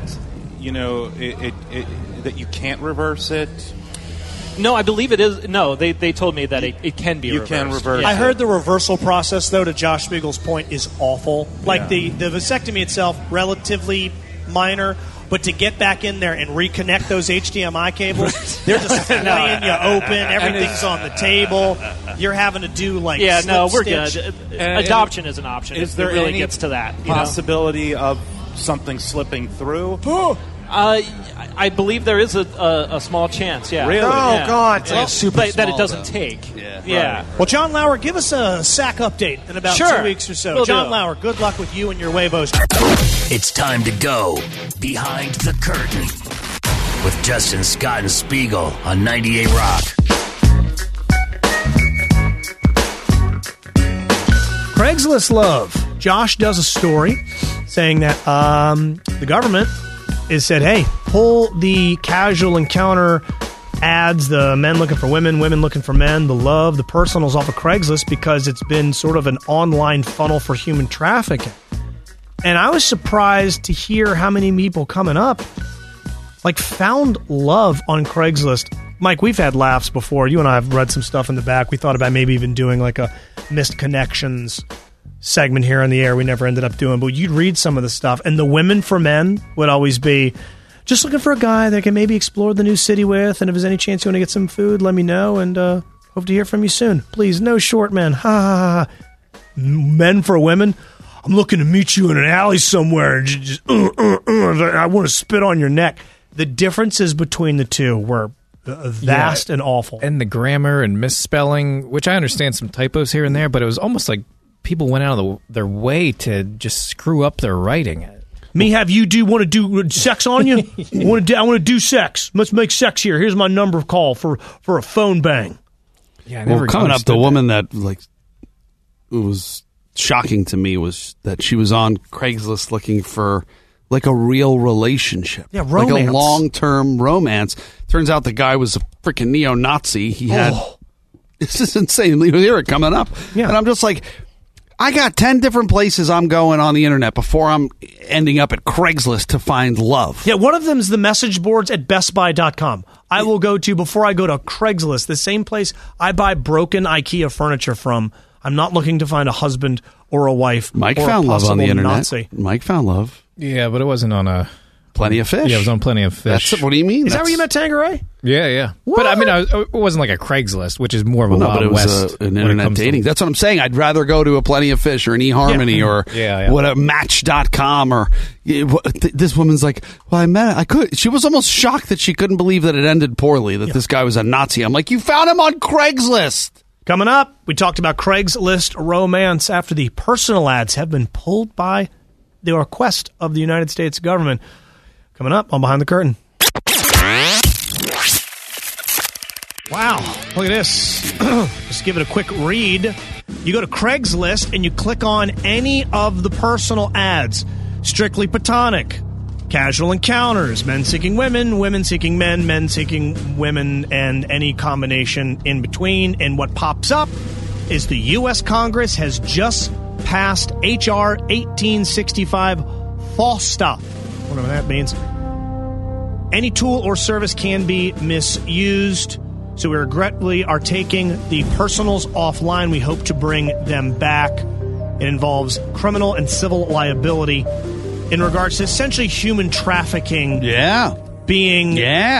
that you can't reverse it? No, I believe it is. No, they told me that it can be reversed. You can reverse I heard the reversal process, though, to Josh Spiegel's point, is awful. Like, the vasectomy itself, relatively minor, but to get back in there and reconnect those HDMI cables, they're just laying you open. Everything's on the table. You're having to do, like, we're stitch. good. Adoption is an option. Is there really any gets to that possibility of something slipping through? I believe there is a small chance, yeah. Really? Oh, yeah. God. Like super that it small, doesn't though. take. Yeah. Right. Well, John Lauer, give us a sack update in about 2 weeks or so. Will John do. Lauer, good luck with you and your Huevos. It's time to go behind the curtain with Justin Scott and Spiegel on 98 Rock. Craigslist love. Josh does a story saying that the government has said, hey, pull the casual encounter ads, the men looking for women, women looking for men, the love, the personals off of Craigslist because it's been sort of an online funnel for human trafficking. And I was surprised to hear how many people coming up found love on Craigslist. Mike, we've had laughs before. You and I have read some stuff in the back. We thought about maybe even doing like a missed connections segment here on the air. We never ended up doing, but you'd read some of the stuff. And the women for men would always be just looking for a guy that can maybe explore the new city with. And if there's any chance you want to get some food, let me know. And hope to hear from you soon. Please, no short men. Ha ha ha. Men for women. I'm looking to meet you in an alley somewhere. And just I want to spit on your neck. The differences between the two were vast and awful. And the grammar and misspelling, which I understand some typos here and there, but it was almost like people went out of their way to just screw up their writing. Me have you want to do sex on you? I want to do sex. Let's make sex here. Here's my number of call for a phone bang. Yeah, well, coming up, the woman that it was shocking to me was that she was on Craigslist looking for a real relationship. Yeah, romance. Like a long-term romance. Turns out the guy was a freaking neo-Nazi. He had... This is insane. You hear it coming up. Yeah. And I'm just like, I got 10 different places I'm going on the internet before I'm ending up at Craigslist to find love. Yeah, one of them is the message boards at bestbuy.com. I will go to, before I go to Craigslist, the same place I buy broken IKEA furniture from. I'm not looking to find a husband or a wife. Mike or found a love on the internet. Nazi. Mike found love. Yeah, but it wasn't on a Plenty of Fish. Yeah, it was on Plenty of Fish. What do you mean? Is that where you met Tangeray? Yeah. What? But I mean, it wasn't like a Craigslist, which is more of a No, Wild but it was West an when it internet comes to- dating. That's what I'm saying. I'd rather go to a Plenty of Fish or an eHarmony or what a Match.com or this woman's like, well, I met. I could. She was almost shocked that she couldn't believe that it ended poorly. That this guy was a Nazi. I'm like, you found him on Craigslist. Coming up, we talked about Craigslist romance after the personal ads have been pulled by the request of the United States government. Coming up on Behind the Curtain. Wow, look at this. Just give it a quick read. You go to Craigslist and you click on any of the personal ads. Strictly platonic, casual encounters, men seeking women, women seeking men, men seeking women, and any combination in between. And what pops up is the U.S. Congress has just passed H.R. 1865 false stop, whatever that means. Any tool or service can be misused. So we regretfully are taking the personals offline. We hope to bring them back. It involves criminal and civil liability in regards to essentially human trafficking. Being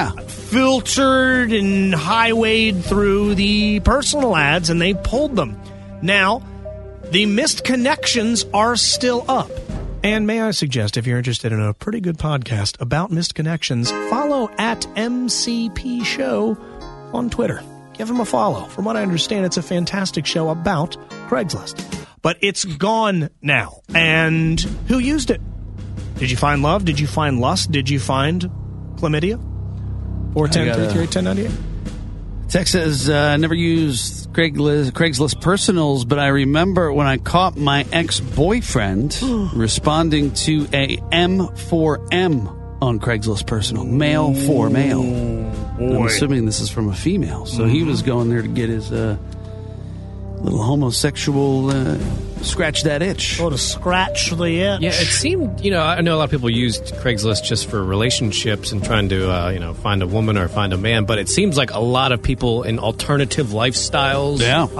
filtered and highwayed through the personal ads, and they pulled them. Now, the missed connections are still up. And may I suggest, if you're interested in a pretty good podcast about missed connections, follow at MCP Show on Twitter. Give him a follow. From what I understand, it's a fantastic show about Craigslist. But it's gone now. And who used it? Did you find love? Did you find lust? Did you find chlamydia? 410-338-1098. Text says, never used Craigslist personals, but I remember when I caught my ex-boyfriend responding to a M4M on Craigslist personal. Male for male. I'm assuming this is from a female. So he was going there to get his little homosexual scratch that itch. Oh, to scratch the itch. Yeah, it seemed, I know a lot of people used Craigslist just for relationships and trying to, find a woman or find a man, but it seems like a lot of people in alternative lifestyles,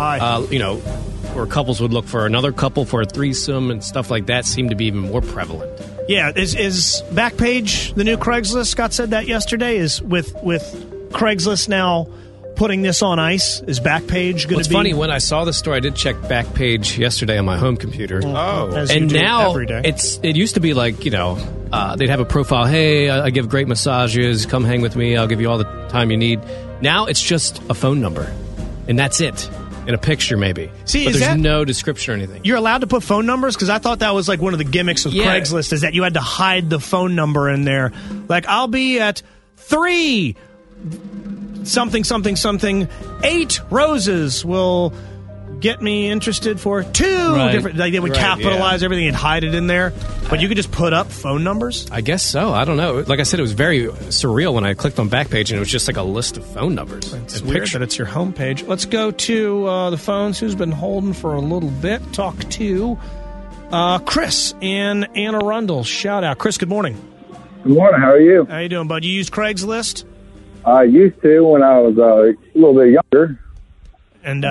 where couples would look for another couple for a threesome and stuff like that seem to be even more prevalent. Yeah, is Backpage the new Craigslist? Scott said that yesterday. Is with Craigslist now putting this on ice? Is Backpage going to be? It's funny, when I saw the story, I did check Backpage yesterday on my home computer. And now every day. It used to be like, they'd have a profile. Hey, I give great massages. Come hang with me. I'll give you all the time you need. Now it's just a phone number, and that's it. In a picture, maybe. See, but is there's that, no description or anything. You're allowed to put phone numbers? Because I thought that was like one of the gimmicks of Craigslist, is that you had to hide the phone number in there. Like, I'll be at 3 something, something, something. 8 roses will get me interested for 2 different. Like, they would capitalize everything and hide it in there. But you could just put up phone numbers? I guess so. I don't know. Like I said, it was very surreal when I clicked on Backpage, and it was just like a list of phone numbers. It's weird that it's your homepage. Let's go to the phones. Who's been holding for a little bit? Talk to Chris in Anne Arundel. Shout out. Chris, good morning. Good morning. How are you? How you doing, bud? You use Craigslist? I used to when I was a little bit younger. And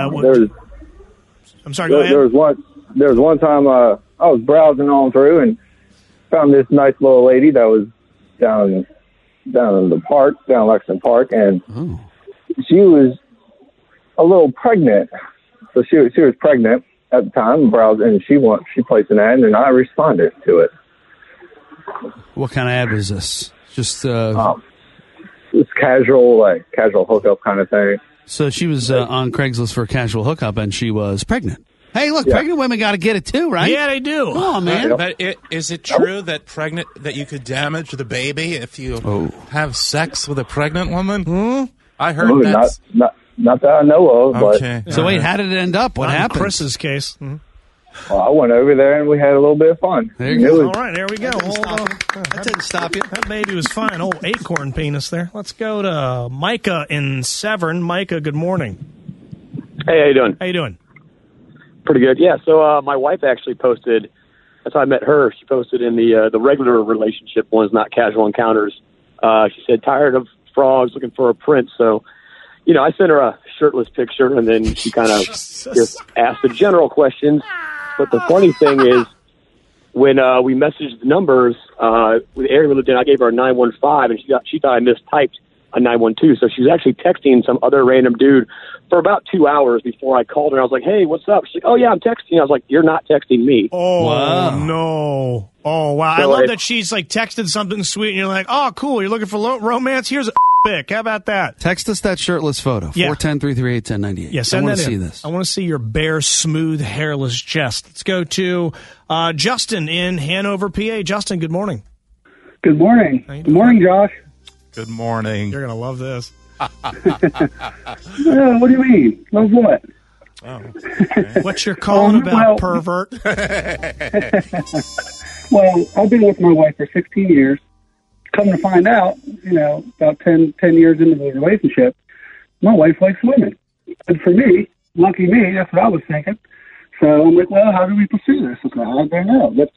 I'm sorry, go ahead. There was one time I was browsing on through and found this nice little lady that was down in the park, down Lexington Park, and she was a little pregnant. So she was pregnant at the time, browsing, and she placed an ad, and I responded to it. What kind of ad was this? Just it's casual hookup kind of thing. So she was on Craigslist for a casual hookup, and she was pregnant. Hey, look, pregnant women got to get it too, right? Yeah, they do. Oh, man. But is it true that you could damage the baby if you have sex with a pregnant woman? I heard that. Not that I know of. Okay. But so wait, how did it end up? What happened? In Chris's case. Well, I went over there and we had a little bit of fun. There you go. All right, there we go. That didn't stop you. That baby was fine. Old acorn penis there. Let's go to Micah in Severn. Micah, good morning. Hey, how you doing? How you doing? Pretty good. Yeah, so my wife actually posted, that's how I met her. She posted in the regular relationship ones, not casual encounters. She said, tired of frogs, looking for a prince. So, I sent her a shirtless picture, and then she kind of just asked the general questions. But the funny thing is, when we messaged the numbers, with the area we lived in, I gave her a 915, and she thought I mistyped a 912. So she was actually texting some other random dude for about 2 hours before I called her. I was like, "Hey, what's up?" She's like, "Oh yeah, I'm texting." I was like, "You're not texting me." Oh, no. Oh, wow. So I love that she's like texted something sweet and you're like, oh, cool. You're looking for romance? Here's a pic. How about that? Text us that shirtless photo. Yeah. 410-338-1098. Yeah, send I want that to see in. this. I want to see your bare, smooth, hairless chest. Let's go to Justin in Hanover, PA. Justin, good morning. Good morning. Good morning, Josh. Good morning. You're going to love this. What do you mean? Love what? Oh, okay. What you're calling about, pervert? Well, I've been with my wife for 16 years. Come to find out, about 10 years into the relationship, my wife likes women. And for me, lucky me, that's what I was thinking. So I'm like, well, how do we pursue this? I don't know. Let's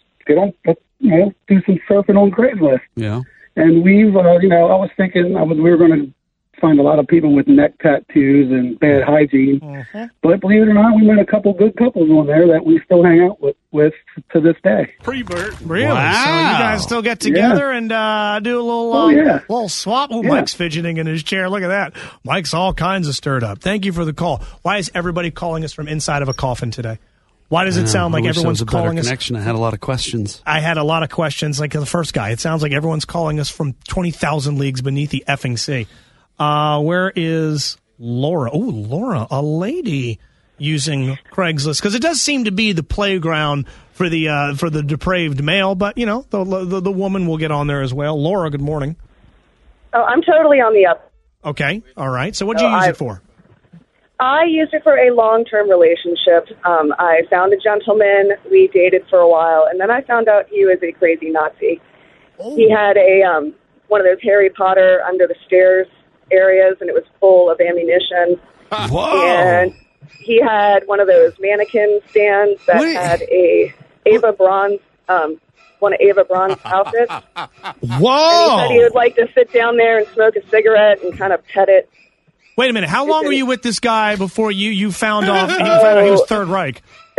do some surfing on Craigslist. Yeah. And we've, I was thinking we were going to find a lot of people with neck tattoos and bad hygiene. Mm-hmm. But believe it or not, we met a couple good couples on there that we still hang out with to this day. Pre-Bert. Really? Wow. So you guys still get together and do a little little swap? Oh, Mike's fidgeting in his chair. Look at that. Mike's all kinds of stirred up. Thank you for the call. Why is everybody calling us from inside of a coffin today? Why does it sound like everyone's calling us? Connection. I had a lot of questions. I had a lot of questions, like the first guy. It sounds like everyone's calling us from 20,000 leagues beneath the effing sea. Where is Laura? Oh, Laura, a lady using Craigslist, because it does seem to be the playground for the depraved male. But the woman will get on there as well. Laura, good morning. Oh, I'm totally on the up. Okay, all right. So, what'd you use it for? I used it for a long-term relationship. I found a gentleman. We dated for a while, and then I found out he was a crazy Nazi. Oh. He had a one of those Harry Potter under the stairs areas, and it was full of ammunition. Whoa! And he had one of those mannequin stands that had a Ava Braun, one of Ava Braun's outfits. Whoa! And he said he would like to sit down there and smoke a cigarette and kind of pet it. Wait a minute. How long were you with this guy before you found out he was Third Reich?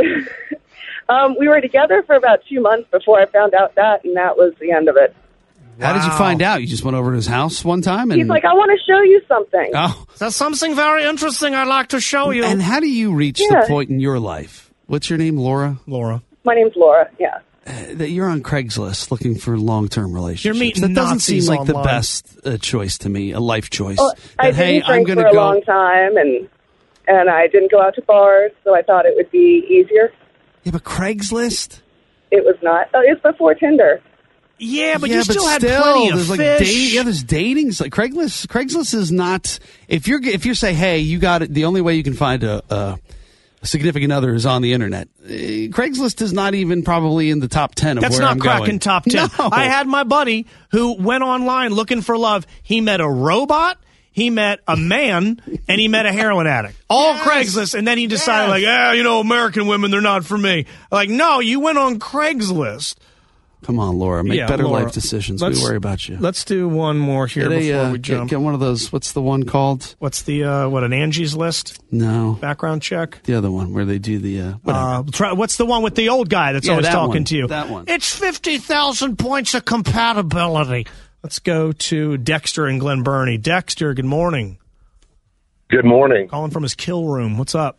We were together for about 2 months before I found out that, and that was the end of it. How did you find out? You just went over to his house one time? And he's like, I want to show you something. Oh. There's something very interesting I'd like to show you. And how do you reach the point in your life? What's your name, Laura? Laura. My name's Laura, yeah. That you're on Craigslist looking for long-term relationships. You're meeting that doesn't Nazis seem like online. the best choice to me, a life choice. Well, I didn't drink for a long time, and I didn't go out to bars, so I thought it would be easier. Yeah, but Craigslist? It was not. Oh, it's before Tinder. Yeah, but you still had plenty of there's fish. there's dating. Like Craigslist is not. If you say, hey, you got it. The only way you can find a significant other is on the internet. Craigslist is not even probably in the top 10 of That's where not I'm cracking going. top 10. No. I had my buddy who went online looking for love. He met a robot, he met a man, and he met a heroin addict. All Craigslist, and then he decided, American women, they're not for me. Like, no, you went on Craigslist. Come on, Laura. Make better Laura, life decisions. We worry about you. Let's do one more here before we jump. Get one of those. What's the one called? What's the an Angie's List? No. Background check? The other one where they do the what's the one with the old guy that's always talking to you? That one. It's 50,000 points of compatibility. Let's go to Dexter in Glen Burnie. Dexter, good morning. Good morning. Calling from his kill room. What's up?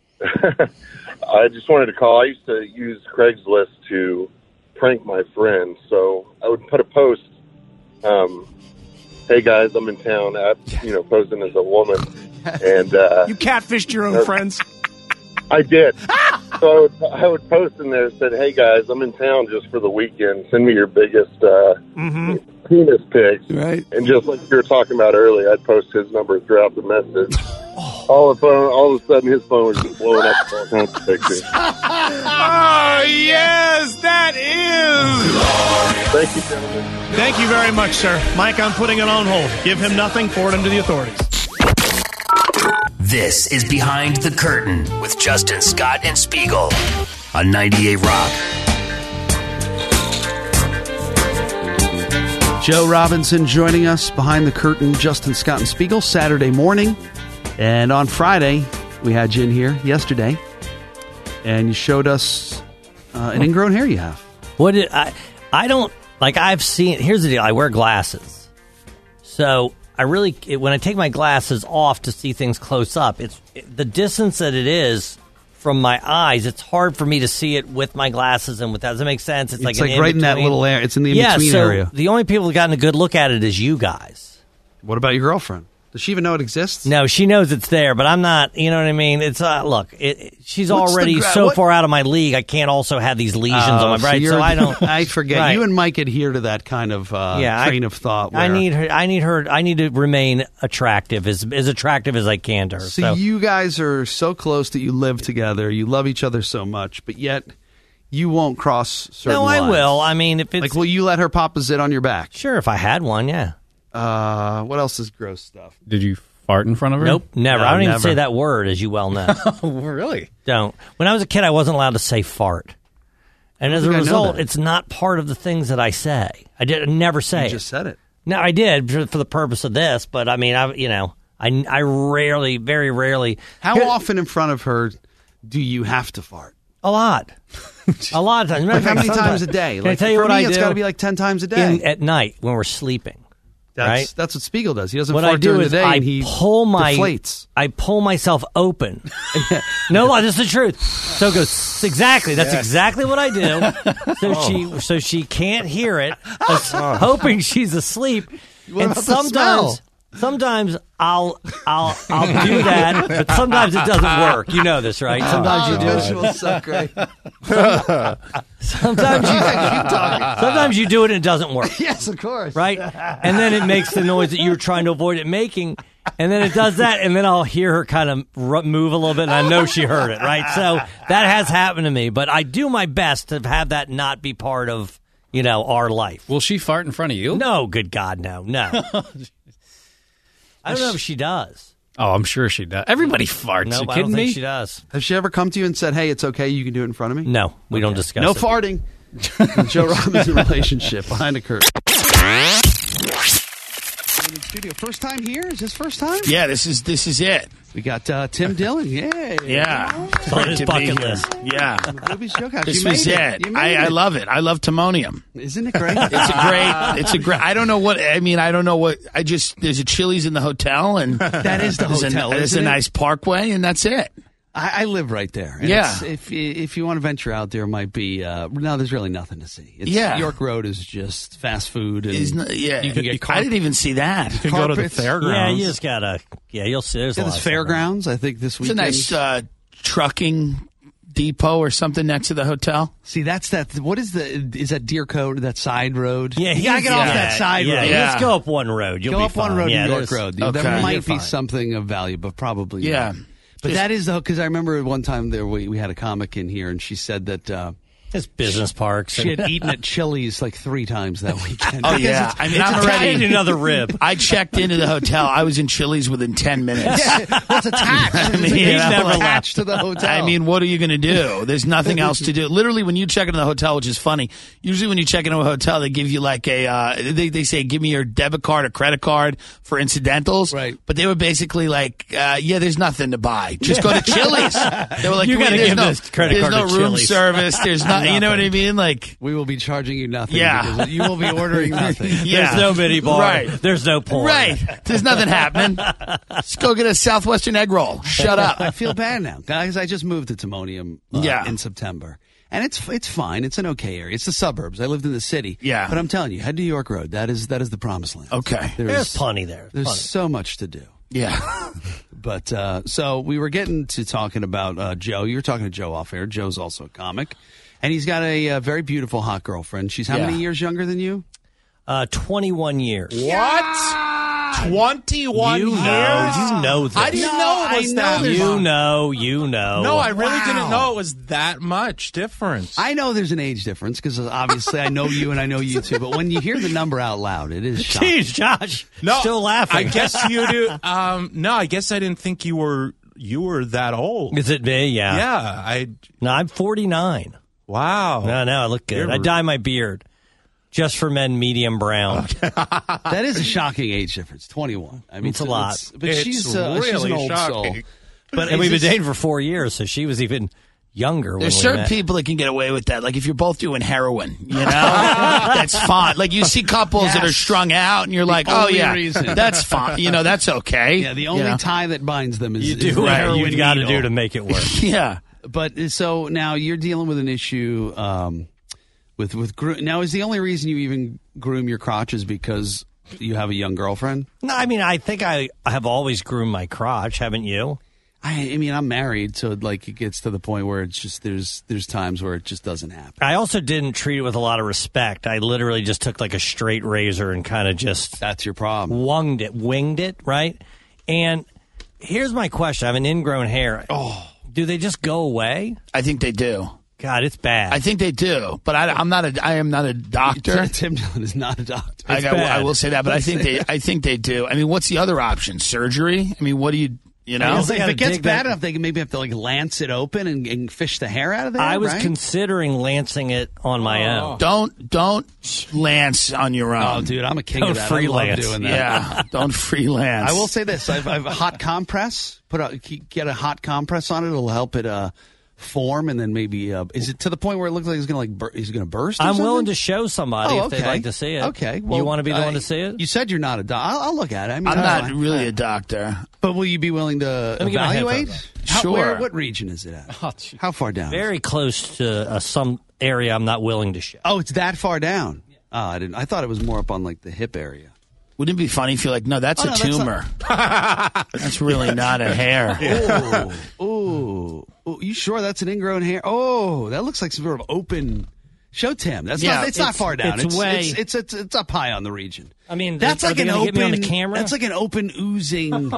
I just wanted to call. I used to use Craigslist to prank my friends. So I would put a post, hey guys, I'm in town, posing as a woman. And you catfished your own friends? I did. So I would post in there, said, hey guys, I'm in town just for the weekend. Send me your biggest penis pics. Right. And just like you were talking about earlier, I'd post his number throughout the message. All of a sudden, his phone was just blowing up with all kinds of pictures. Oh, yes, that is. Thank you, gentlemen. Thank you very much, sir. Mike, I'm putting it on hold. Give him nothing, forward him to the authorities. This is Behind the Curtain with Justin Scott and Spiegel on 98 Rock. Joe Robinson joining us behind the curtain. Justin Scott and Spiegel, Saturday morning. And on Friday, we had you in here yesterday, and you showed us an ingrown hair you have. I don't like. I've seen. Here's the deal. I wear glasses, so I really when I take my glasses off to see things close up, the distance that it is from my eyes. It's hard for me to see it with my glasses and without. Does that make sense? It's like right in that little area. It's in the in-between so area. The only people who've gotten a good look at it is you guys. What about your girlfriend? Does she even know it exists? No, she knows it's there, but I'm not. You know what I mean? It's look. She's What's already so far out of my league. I can't also have these lesions on my brain. So I don't. I forget. Right. You and Mike adhere to that kind of train of thought. Where, I need her. I need to remain attractive as attractive as I can to her. So you guys are so close that you live together. You love each other so much, but yet you won't cross certain lines. No, I will. I mean, if it's like, will you let her pop a zit on your back? Sure, if I had one, yeah. What else is gross stuff? Did you fart in front of her? Nope, never. No, I don't even never. say that word, as you well know. Really? Don't. When I was a kid, I wasn't allowed to say fart. And as a think I know result, that. it's not part of the things that I say. I never say You just said it. No, I did for the purpose of this, but I mean, I rarely, very rarely. How often in front of her do you have to fart? A lot. A lot of times. Like how many times a day? Can I Like, tell you for what me, I do? it's got to be like 10 times a day. At night when we're sleeping. Right? That's what Spiegel does. He doesn't What fart I do during is the day, I and he deflates. I pull myself open. No, that's the truth. So it goes exactly. That's exactly what I do. So she can't hear it, hoping she's asleep. What and about the smell? sometimes I'll do that, but sometimes it doesn't work. You know this, right? Sometimes you do it. Visual's so great. Sometimes you do it and it doesn't work. Yes, of course. Right? And then it makes the noise that you were trying to avoid it making. And then it does that, and then I'll hear her kind of move a little bit, and I know she heard it, right? So that has happened to me, but I do my best to have that not be part of, our life. Will she fart in front of you? No, good God, no. I don't know if she does. Oh, I'm sure she does. Everybody farts. No, You I kidding don't think me? she does. Has she ever come to you and said, "Hey, it's okay, you can do it in front of me"? No, we don't discuss No it. farting. The Joe Robinson relationship behind the curtain. Studio. First time here? Is this first time? Yeah, this is it. We got Tim Dillon. Yay. Yeah. It's on his bucket list. Yeah. Ruby's Jokehouse. This You was made it. You made I love it. I love Timonium. Isn't it great? It's a great, I don't know what, I don't know what, there's a Chili's in the hotel and That is the hotel, There's isn't a it? nice parkway and that's it. I live right there. And Yeah. if you want to venture out there, might be no. There's really nothing to see. Yeah. York Road is just fast food. And You can get. I carpet. didn't even see that. You can go to the Carpets. fairgrounds. Yeah, you just gotta. Yeah, you'll see. There's a lot There's of stuff around. fairgrounds. I think this It's a weekend. nice trucking depot or something next to the hotel. See, that's that. What is that Deer Code? That side road? Yeah, you gotta get off that side road. Yeah, just go up one road. You'll Go be up one fine. road Yeah, to York there's- Road. Okay. There might You're be fine. something of value, but probably Yeah. not. But that is because I remember one time there we had a comic in here, and she said that It's business parks. she had eaten at Chili's like 3 times that weekend. Oh Because yeah, it's- I'm Italian, already another rib. I checked into the hotel. I was in Chili's within 10 minutes. It's attached. mean, He's you know, never like- attached to the hotel. I mean, what are you going to do? There's nothing else to do. Literally, when you check into the hotel, which is funny, usually when you check into a hotel, they give you like they say, give me your debit card or credit card for incidentals. Right. But they were basically like, there's nothing to buy. Just go to Chili's. They were like, You gotta there's give no, this credit there's card no to room Chili's. service. There's not, you know what I mean? Like, we will be charging you nothing. Yeah. because you will be ordering nothing. yeah. There's no mini bar. Right. There's no porn. Right. There's nothing happening. Just go get a Southwestern egg roll. Shut up. I feel bad now, guys. I just moved to Timonium in September, and it's fine. It's an okay area. It's the suburbs. I lived in the city. Yeah. but I'm telling you, head to York Road. That is the promised land. Okay. There's plenty there. There's Plenty. so much to do. Yeah. But so we were getting to talking about Joe. You were talking to Joe off air. Joe's also a comic, and he's got a very beautiful hot girlfriend. She's how Yeah. many years younger than you? 21 years. What? 21 You years? know this. I didn't know it was that much. You know. No, I really didn't know it was that much difference. I know there's an age difference because obviously I know you and I know you too. But when you hear the number out loud, it is shocking. Jeez, Josh. No, Still laughing. I guess you do. No, I guess I didn't think you were that old. Is it me? Yeah. Yeah, No, I'm 49. Wow. No, I look good. I dye my beard. Just for men, medium brown. That is a shocking age difference. 21. I mean, It's a lot. But It's she's really an old shocking. soul. But And we've been is this- dating for 4 years, so she was even younger. When There's we certain met. people that can get away with that. Like if you're both doing heroin, that's fine. Like you see couples that are strung out, and you're like, oh only yeah, reason. that's fine. That's okay. Yeah, the only tie that binds them is do whatever you got to do to make it work. Yeah. But so now you're dealing with an issue with now. Is the only reason you even groom your crotch is because you have a young girlfriend? No, I mean, I think I have always groomed my crotch, haven't you? I mean, I'm married, so like it gets to the point where it's just there's times where it just doesn't happen. I also didn't treat it with a lot of respect. I literally just took like a straight razor and kind of just that's your problem. Winged it, right? And here's my question: I have an ingrown hair. Oh, do they just go away? I think they do. God, it's bad. I think they do, but I am not a doctor. Tim Dillon is not a doctor. I will say that, but I think they do. I mean, what's the other option? Surgery? I mean, what do you? If it gets bad enough, they can maybe have to like lance it open and fish the hair out of there. I was right? considering lancing it on my own. Don't lance on your own. Oh, dude, I'm a king of that. Freelance. I love doing that. Yeah, don't freelance. I will say this: I've a hot compress. Get a hot compress on it. It'll help it form, and then maybe is it to the point where it looks like he's gonna burst? I'm willing to show somebody if they'd like to see it. Okay, well, you want to be the one to see it? You said you're not a doctor. I'll look at it. I mean, I'm not really a doctor, but will you be willing to Let me get my evaluate? headphones Sure. What region is it at? How far down? Very close to some area I'm not willing to show. Oh, it's that far down. Oh, I didn't. I thought it was more up on like the hip area. Wouldn't it be funny if you're like, no, that's a tumor. That's really not a hair. Oh, you sure that's an ingrown hair? Oh, that looks like some sort of open. Show Tim. That's not. It's not far down. It's up high on the region. I mean, that's like an open. Hit me on the camera? That's like an open oozing.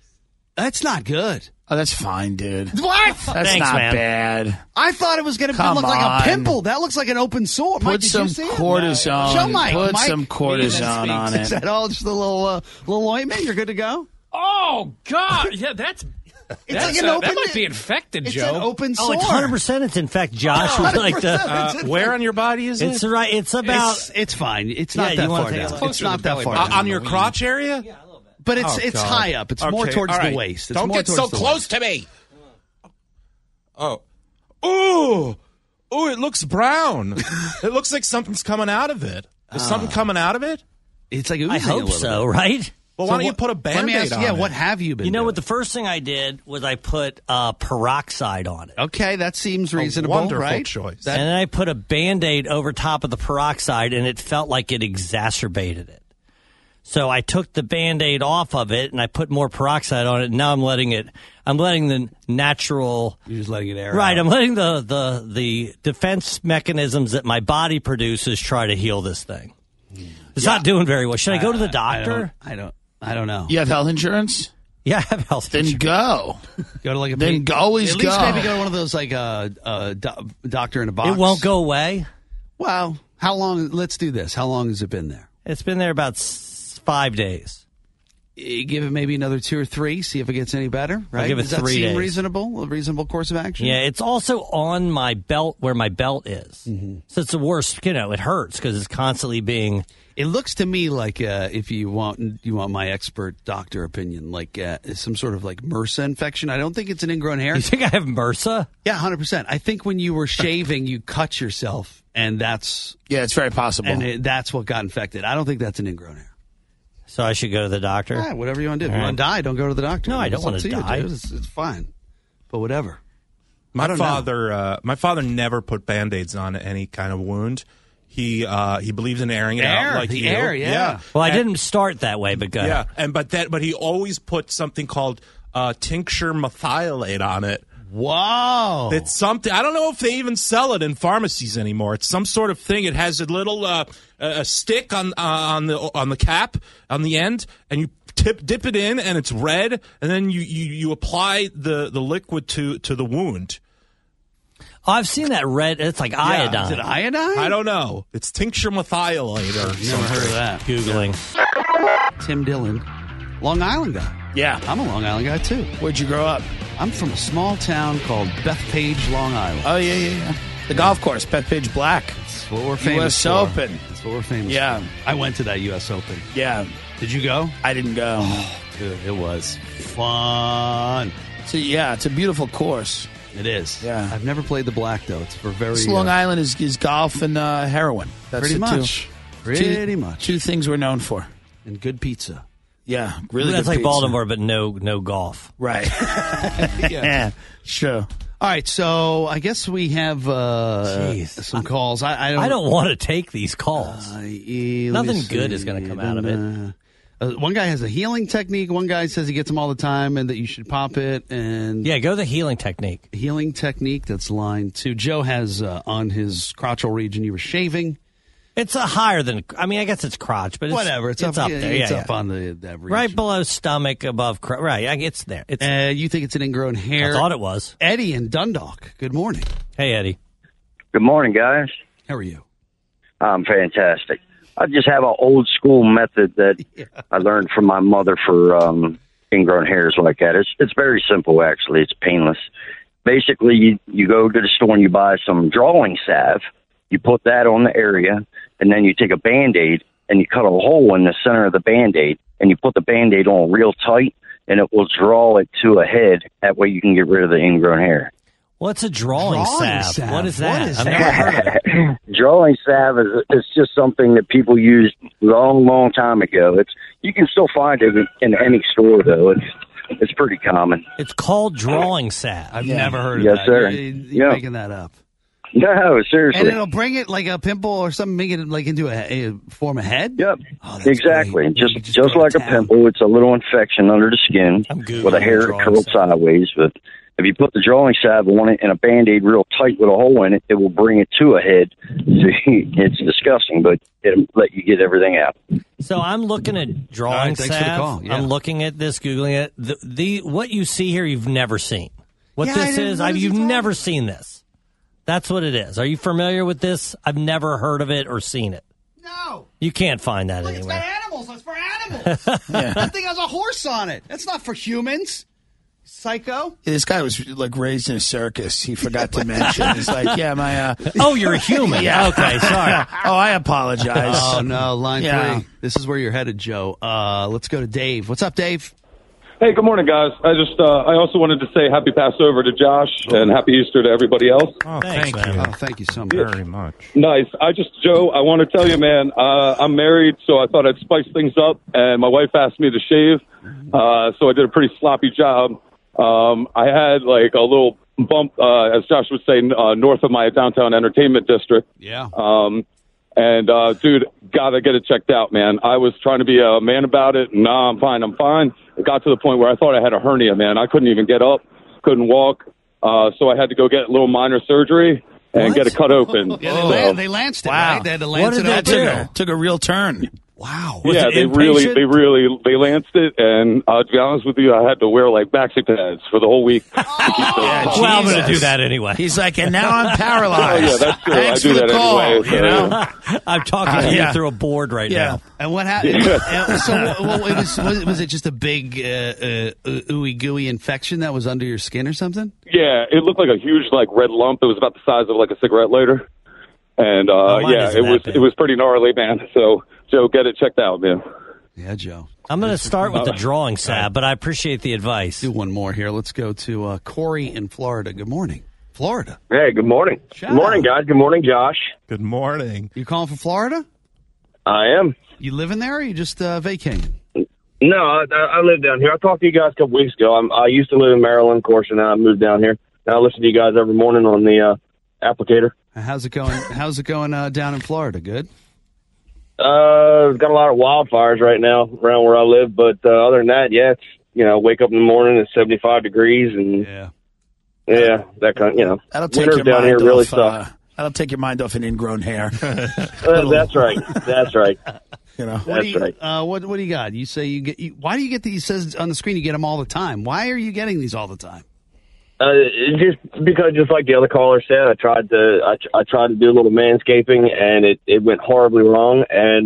That's not good. Oh, that's fine, dude. What? That's Thanks, not man. bad. I thought it was going to look like a pimple. That looks like an open sore. Mike, Put some cortisone. Show Mike. Put Mike. some cortisone on it. Is that all? Just a little ointment? You're good to go. Oh God! Yeah, that's like an open. That might be infected, It's Joe. an open sore. Oh, it's 100%. It's in fact, Josh would like to. Where on your body is it? It's right. It's about. It's fine. It's not Yeah, that you wanna far take a down. look? It's not that far down. On your crotch area? Yeah, a little bit. But it's high up. It's more towards the waist. It's Don't more get so towards the close waist. to me. Oh. Ooh. Ooh, it looks brown. It looks like something's coming out of it. Is something coming out of it? It's like oozing I a hope little so, bit. right? Well, why don't you put a Let me Band-Aid ask on you, it? what have you been You know doing? what? The first thing I did was I put peroxide on it. Okay, that seems reasonable, wonderful right? choice. And then I put a Band-Aid over top of the peroxide, and it felt like it exacerbated it. So I took the Band-Aid off of it, and I put more peroxide on it, and now I'm letting the natural... You're just letting it air Right, out. I'm letting the defense mechanisms that my body produces try to heal this thing. It's not doing very well. Should I go to the doctor? I don't know. You have health insurance? Yeah, I have health Then insurance. go. Go to like a Then always at least go. maybe go to one of those like doctor in a box. It won't go away. Well, how long? Let's do this. How long has it been there? It's been there about 5 days. Give it maybe another 2 or 3. See if it gets any better. Right? give it Does that 3 seem days. reasonable? A reasonable course of action. Yeah, it's also on my belt where my belt is. Mm-hmm. So it's the worst. You know, it hurts because it's constantly being. It looks to me like if you want my expert doctor opinion, like some sort of like MRSA infection. I don't think it's an ingrown hair. You think I have MRSA? Yeah, 100%. I think when you were shaving, you cut yourself, and that's it's very possible. And that's what got infected. I don't think that's an ingrown hair. So I should go to the doctor? Yeah, whatever you want to do. If All you right. want to die, don't go to the doctor. No, I don't It's want up to you, die. dude. It's fine. But whatever. My father never put Band-Aids on any kind of wound. He believes in airing it out like you. Yeah. Well, I didn't start that way, but go. Yeah, but he always put something called tincture methylate on it. Wow. It's something. I don't know if they even sell it in pharmacies anymore. It's some sort of thing. It has a little a stick on the cap on the end, and you dip it in, and it's red, and then you apply the liquid to the wound. Oh, I've seen that red. It's like iodine. Is it iodine? I don't know. It's tincture methylate or something. Never heard of that. Googling. Tim Dillon, Long Island guy. Yeah. I'm a Long Island guy, too. Where'd you grow up? I'm from a small town called Bethpage, Long Island. Oh, yeah. The golf course, Bethpage Black. That's what we're famous U.S. for. Open. That's what we're famous Yeah. for. I went to that U.S. Open. Yeah. Did you go? I didn't go. Dude, it was fun. So, yeah, it's a beautiful course. It is. Yeah. I've never played the black, though. It's for very... It's Long Island is golf and heroin. That's pretty the much. Pretty much. Two things we're known for. And good pizza. Yeah, really That's good like pizza. Baltimore, but no golf. Right. yeah, sure. All right, so I guess we have some calls. I don't want to take these calls. Nothing good is going to come out of it. One guy has a healing technique. One guy says he gets them all the time and that you should pop it. And yeah, go the healing technique. Healing technique, that's line 2. Joe has on his crotchal region, you were shaving. It's higher than, I mean, I guess it's crotch, but it's, whatever. It's up there. It's up on that region. Right below stomach, above crotch. Right, it's there. You think it's an ingrown hair? I thought it was. Eddie in Dundalk. Good morning. Hey, Eddie. Good morning, guys. How are you? I'm fantastic. I just have an old school method that I learned from my mother for ingrown hairs like that. It's very simple, actually. It's painless. Basically, you go to the store and you buy some drawing salve. You put that on the area, and then you take a Band-Aid and you cut a hole in the center of the Band-Aid, and you put the Band-Aid on real tight, and it will draw it to a head. That way you can get rid of the ingrown hair. What's a drawing salve? What is that? I've never heard of it. Drawing salve is just something that people used long time ago. You can still find it in any store, though. It's pretty common. It's called drawing salve. I've never heard of that. Yes, sir. You're making that up. No, seriously. And it'll bring it like a pimple or something, make it like into a form a head? Yep. Oh, exactly. Just like a pimple, it's a little infection under the skin with a hair that curls sideways. But if you put the drawing salve on it and a Band-Aid real tight with a hole in it, it will bring it to a head. It's disgusting, but it'll let you get everything out. So I'm looking at drawing thanks for the salve. call. Yeah. I'm looking at this, Googling it. The what you see here, you've never seen. What this is, you've never seen this. That's what it is. Are you familiar with this? I've never heard of it or seen it. No. You can't find that anywhere. It's animals. That's for animals. That thing has a horse on it. That's not for humans. Psycho. This guy was like raised in a circus. He forgot to mention. He's like, yeah, my. Oh, you're a human. Yeah. Okay, sorry. Oh, I apologize. Oh no, line Yeah. 3. This is where you're headed, Joe. Let's go to Dave. What's up, Dave? Hey, good morning, guys. I also wanted to say happy Passover to Josh and happy Easter to everybody else. Oh, thank you. Oh, thank you so much. Very much. Nice. Joe, I want to tell you, man, I'm married, so I thought I'd spice things up, and my wife asked me to shave, so I did a pretty sloppy job. I had like a little bump, as Josh would say, north of my downtown entertainment district. Yeah. Dude, gotta get it checked out, man. I was trying to be a man about it. Nah, I'm fine. It got to the point where I thought I had a hernia, man. I couldn't even get up, couldn't walk. So I had to go get a little minor surgery and get it cut open. Yeah, they lanced it, right? They had to lance it open. Took a real turn. Wow. Yeah, they lanced it, and to be honest with you, I had to wear like maxi pads for the whole week. Well, I'm going to do that anyway. He's like, and now I'm paralyzed. Oh, yeah, that's true. Thanks I do for the that call, anyway. So, you know? I'm talking to you through a board right now. And what happened? Was it just a big ooey gooey infection that was under your skin or something? Yeah, it looked like a huge like red lump. It was about the size of like a cigarette lighter, and it was pretty gnarly, man. So Joe, get it checked out, man. Yeah, Joe. I'm going to start with the drawing salve, but I appreciate the advice. Do one more here. Let's go to Corey in Florida. Good morning. Florida. Hey, good morning. Shout Good morning, guys. Good morning, Josh. Good morning. You calling from Florida? I am. You living there or are you just vacating? No, I live down here. I talked to you guys a couple weeks ago. I used to live in Maryland, of course, and now I moved down here. Now I listen to you guys every morning on the applicator. How's it going? How's it going down in Florida? Good? Got a lot of wildfires right now around where I live, but other than that, yeah, it's, wake up in the morning, it's 75 degrees, and that kind of, That'll take winters your down mind here really off, suck. that'll take your mind off an ingrown hair. That's right. That's right. That's right. What do you got? You say why do you get these? It says on the screen you get them all the time. Why are you getting these all the time? Just because, just like the other caller said, I tried to do a little manscaping, and it went horribly wrong. And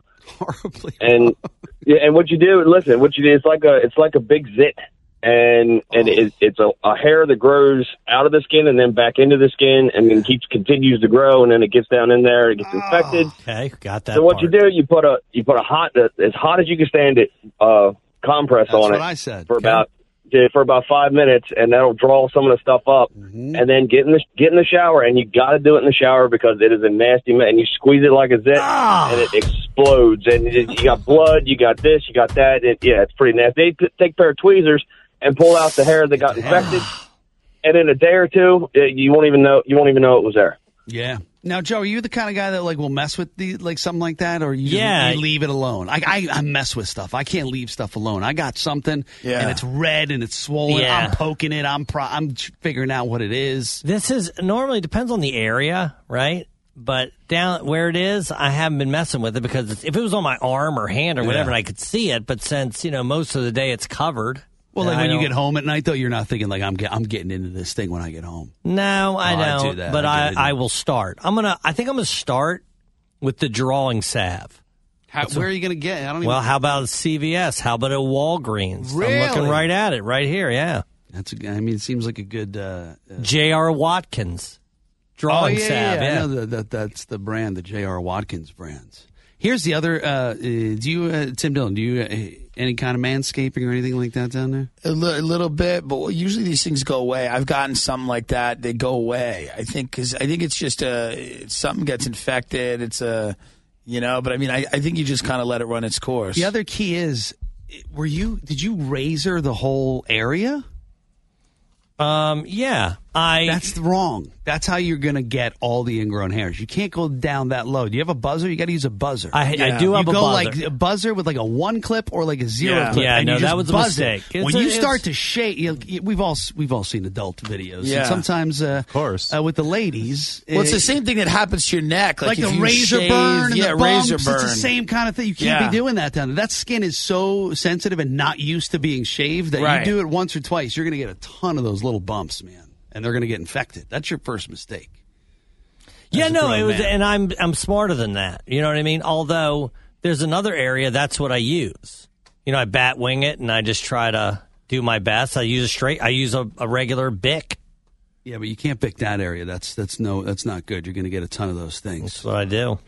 and what you do, it's like a big zit, and it's a hair that grows out of the skin and then back into the skin, and then continues to grow, and then it gets down in there, it gets infected. Okay, got that. So what you do, you put a hot, as hot as you can stand it, compress That's on it. what I said. For about for about 5 minutes, and that'll draw some of the stuff up. And then get in the shower, and you got to do it in the shower because it is a nasty mess. And you squeeze it like a zit, and it explodes. And you got blood, you got this, you got that. It's pretty nasty. They take a pair of tweezers and pull out the hair that got infected, and in a day or two, you won't even know it was there. Yeah. Now, Joe, are you the kind of guy that will mess with something like that, or you leave it alone? I mess with stuff. I can't leave stuff alone. I got something, and it's red and it's swollen. Yeah. I'm poking it. I'm figuring out what it is. This is normally depends on the area, right? But down where it is, I haven't been messing with it because if it was on my arm or hand or whatever, I could see it. But since most of the day it's covered. Well, when you get home at night, though, you're not thinking I'm getting into this thing when I get home. No, I don't. I do that. But I will start. I think I'm gonna start with the drawing salve. Where are you gonna get? How about a CVS? How about a Walgreens? Really? I'm looking right at it right here. Yeah. It seems like a good. J.R. Watkins drawing salve. Yeah. I know that's the brand, the J.R. Watkins brands. Here's the other. Tim Dillon? Do you any kind of manscaping or anything like that down there? A little bit, but usually these things go away. I've gotten something like that; they go away. I think it's just something gets infected. It's But I think you just kind of let it run its course. The other key is, did you razor the whole area? Yeah. That's wrong. That's how you're going to get all the ingrown hairs. You can't go down that low. Do you have a buzzer? You got to use a buzzer. I do have a buzzer. You go like a buzzer with like a 1 clip or like a 0 clip. Yeah, and no, that was a mistake. When you start to shake, we've all seen adult videos. Yeah. And sometimes, of course, with the ladies, it's the same thing that happens to your neck, like if the you razor shave, burn. And the bumps, razor burn. It's the same kind of thing. You can't be doing that down there. That skin is so sensitive and not used to being shaved that you do it once or twice, you're going to get a ton of those little bumps, man. And they're going to get infected. That's your first mistake. And I'm smarter than that. You know what I mean? Although there's another area, that's what I use. I bat wing it, and I just try to do my best. I use a regular Bic. Yeah, but you can't Bic that area. That's not good. You're going to get a ton of those things. That's what I do.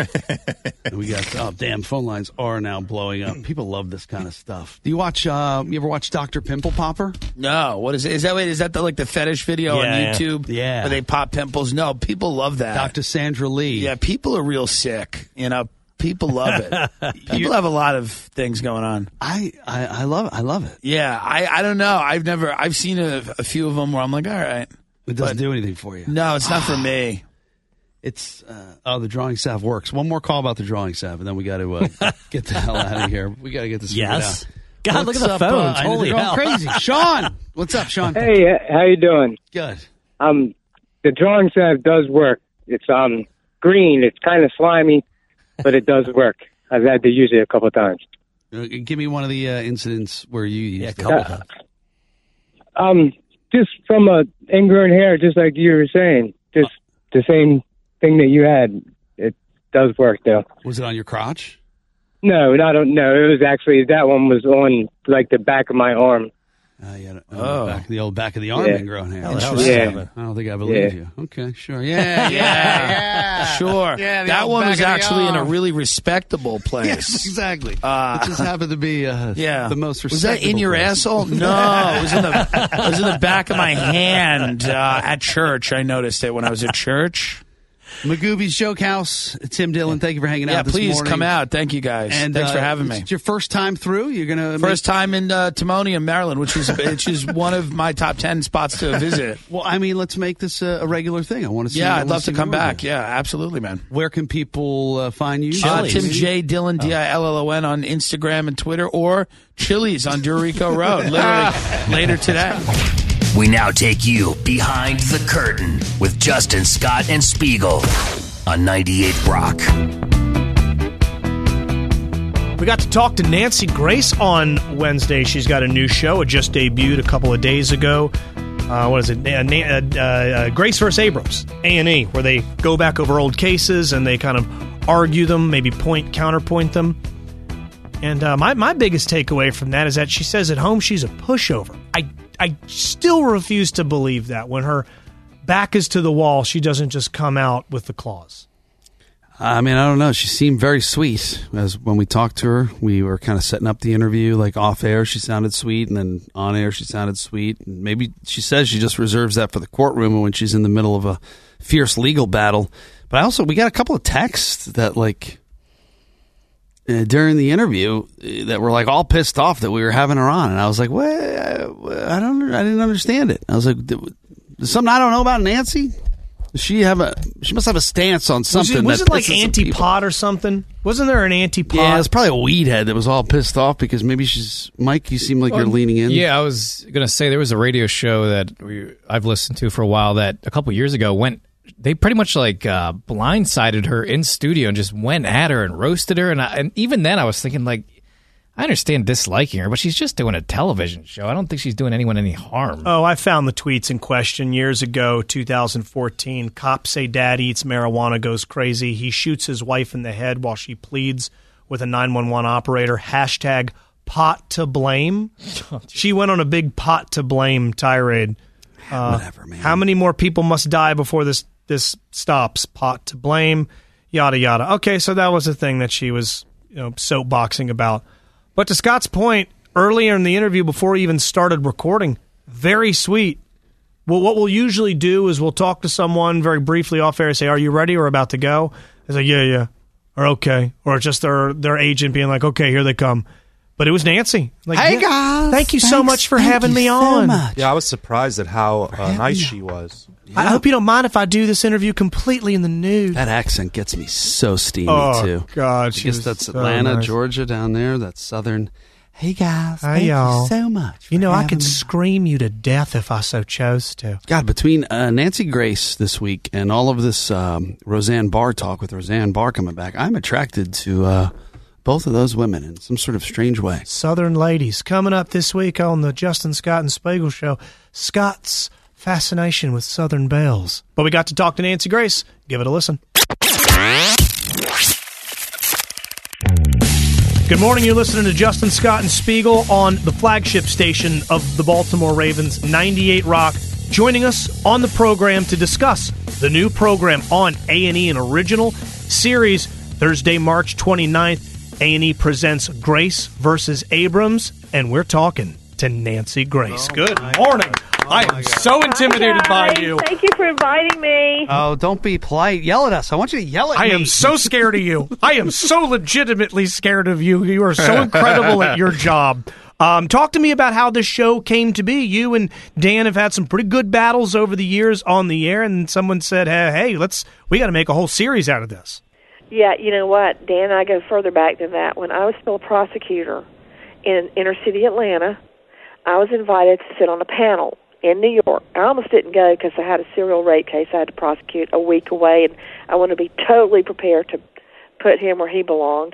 We got phone lines are now blowing up. People love this kind of stuff. Do you watch? You ever watch Dr. Pimple Popper? No. What is it? Is that the fetish video on YouTube? Yeah, where they pop pimples. No, people love that. Dr. Sandra Lee. Yeah, people are real sick. People love it. People have a lot of things going on. I love it. I love it. Yeah, I don't know. I've seen a few of them where I'm like, all right, it doesn't do anything for you. No, it's not for me. It's the drawing salve works. One more call about the drawing salve, and then we got to get the hell out of here. We got to get this figured out. God, look at the phones. Holy hell. Crazy. Sean, what's up, Sean? Hey, how you doing? Good. The drawing salve does work. It's green. It's kind of slimy, but it does work. I've had to use it a couple of times. Give me one of the incidents where you used it. A couple times. Just from ingrown hair, just like you were saying. Just the same thing that you had. It does work, though. Was it on your crotch? No, I don't know. It was actually, that one was on the back of my arm. The old back of the arm ingrown hair. Yeah. I don't think I believe you. Okay, sure. Yeah. Sure. Yeah, that one was actually in a really respectable place. Yes, exactly. It just happened to be the most respectable. Was that in your place. asshole? No, it was in the back of my hand at church. I noticed it when I was at church. Magooby's Joke House. Tim Dillon, thank you for hanging out this morning. Yeah, please come out. Thank you, guys. And thanks for having me. It's your first time through? You're gonna First time in Timonium, Maryland, which is one of my top 10 spots to visit. Well, let's make this a regular thing. I want to see. Yeah, I'd love to come back. Yeah, absolutely, man. Where can people find you? Tim J. Dillon, Dillon on Instagram and Twitter, or Chili's on Dorico Road, literally later today. We now take you behind the curtain with Justin, Scott, and Spiegel on 98 Rock. We got to talk to Nancy Grace on Wednesday. She's got a new show. It just debuted a couple of days ago. What is it? Grace vs. Abrams, A&E, where they go back over old cases and they kind of argue them, maybe counterpoint them. And my biggest takeaway from that is that she says at home she's a pushover. I still refuse to believe that when her back is to the wall, she doesn't just come out with the claws. I mean, I don't know. She seemed very sweet. As when we talked to her, we were kind of setting up the interview. Like off air, she sounded sweet, and then on air, she sounded sweet. And maybe she says she just reserves that for the courtroom when she's in the middle of a fierce legal battle. But we got a couple of texts that during the interview that were like all pissed off that we were having her on, and I was like, "What? I didn't understand it." I was like, "There's something I don't know about Nancy." She must have a stance on something. Was it like anti-pot or something? Wasn't there an anti-pot? Yeah, it's probably a weed head that was all pissed off because maybe Mike, you seem like you're leaning in. Yeah, I was going to say there was a radio show that I've listened to for a while that a couple years ago they pretty much blindsided her in studio and just went at her and roasted her. And even then I was thinking I understand disliking her, but she's just doing a television show. I don't think she's doing anyone any harm. Oh, I found the tweets in question years ago, 2014. Cops say dad eats marijuana, goes crazy. He shoots his wife in the head while she pleads with a 911 operator. Hashtag pot to blame. She went on a big pot to blame tirade. Whatever, man. How many more people must die before this stops? Pot to blame, yada, yada. Okay, so that was the thing that she was soapboxing about. But to Scott's point, earlier in the interview, before he even started recording, very sweet. Well, what we'll usually do is we'll talk to someone very briefly off air and say, "Are you ready or about to go?" It's like, yeah, or okay. Or just their agent being like, "Okay, here they come." But it was Nancy. Hey, guys. Thank you so much for having me on. Yeah, I was surprised at how nice she was. I hope you don't mind if I do this interview completely in the nude. That accent gets me so steamy, too. Oh, God. I guess that's Atlanta, Georgia down there. That's southern. Hey, guys. Thank you so much. I could scream you to death if I so chose to. God, between Nancy Grace this week and all of this Roseanne Barr talk with Roseanne Barr coming back, I'm attracted to both of those women in some sort of strange way. Southern ladies. Coming up this week on the Justin Scott and Spiegel Show, Scott's fascination with Southern belles. But we got to talk to Nancy Grace. Give it a listen. Good morning. You're listening to Justin Scott and Spiegel on the flagship station of the Baltimore Ravens, 98 Rock. Joining us on the program to discuss the new program on A&E, an original series, Thursday, March 29th. A&E presents Grace versus Abrams, and we're talking to Nancy Grace. Good morning. I am so intimidated by you. Thank you for inviting me. Oh, don't be polite. Yell at us. I want you to yell at me. I am so scared of you. I am so legitimately scared of you. You are so incredible at your job. Talk to me about how this show came to be. You and Dan have had some pretty good battles over the years on the air, and someone said, hey, we got to make a whole series out of this. Yeah, you know what? Dan and I go further back than that. When I was still a prosecutor in inner city Atlanta, I was invited to sit on a panel in New York. I almost didn't go because I had a serial rape case I had to prosecute a week away, and I wanted to be totally prepared to put him where he belonged.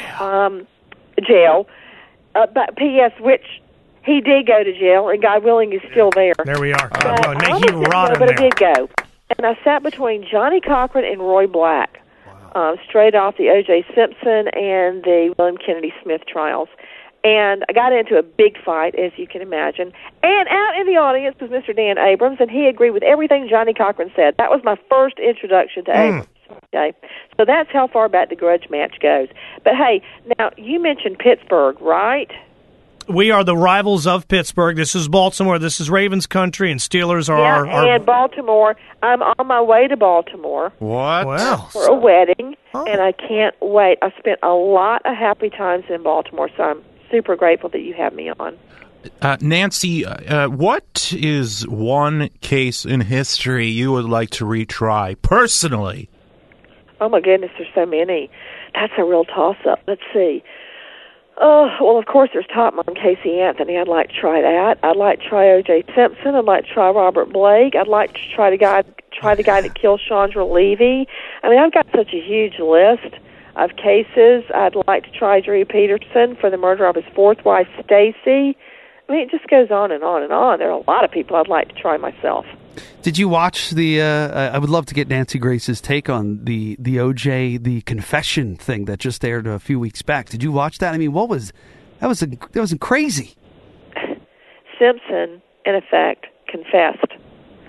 Jail. But P.S., which he did go to jail, and God willing, he's still there. There we are. But I did go. And I sat between Johnny Cochran and Roy Black. Straight off the O.J. Simpson and the William Kennedy Smith trials. And I got into a big fight, as you can imagine. And out in the audience was Mr. Dan Abrams, and he agreed with everything Johnny Cochran said. That was my first introduction to Abrams. Okay, so that's how far back the grudge match goes. But, hey, now, you mentioned Pittsburgh, right? We are the rivals of Pittsburgh. This is Baltimore. This is Ravens country, and Steelers are and Baltimore. I'm on my way to Baltimore. What? Wow. For a wedding, and I can't wait. I spent a lot of happy times in Baltimore, so I'm super grateful that you have me on. Nancy, what is one case in history you would like to retry personally? Oh, my goodness, there's so many. That's a real toss-up. Let's see. Well, of course, there's Top Mom Casey Anthony. I'd like to try that. I'd like to try O.J. Simpson. I'd like to try Robert Blake. I'd like to try the guy that killed Chandra Levy. I mean, I've got such a huge list of cases. I'd like to try Drew Peterson for the murder of his fourth wife, Stacy. I mean, it just goes on and on and on. There are a lot of people I'd like to try myself. Did you watch the? I would love to get Nancy Grace's take on the O.J. the confession thing that just aired a few weeks back. Did you watch that? I mean, that was crazy. Simpson, in effect, confessed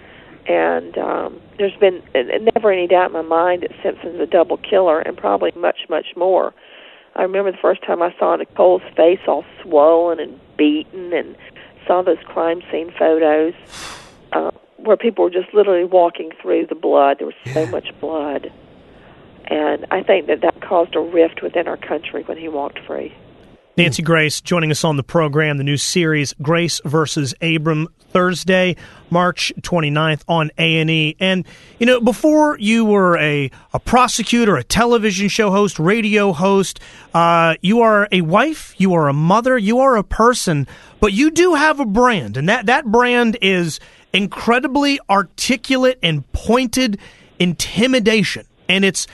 And there's been never any doubt in my mind that Simpson's a double killer, and probably much, much more. I remember the first time I saw Nicole's face all swollen and beaten, and saw those crime scene photos where people were just literally walking through the blood. There was so much blood. And I think that caused a rift within our country when he walked free. Nancy Grace joining us on the program, the new series Grace versus Abram, Thursday, March 29th on A&E. And, you know, before you were a prosecutor, a television show host, radio host, you are a wife, you are a mother, you are a person, but you do have a brand, and that brand is incredibly articulate and pointed intimidation. And it's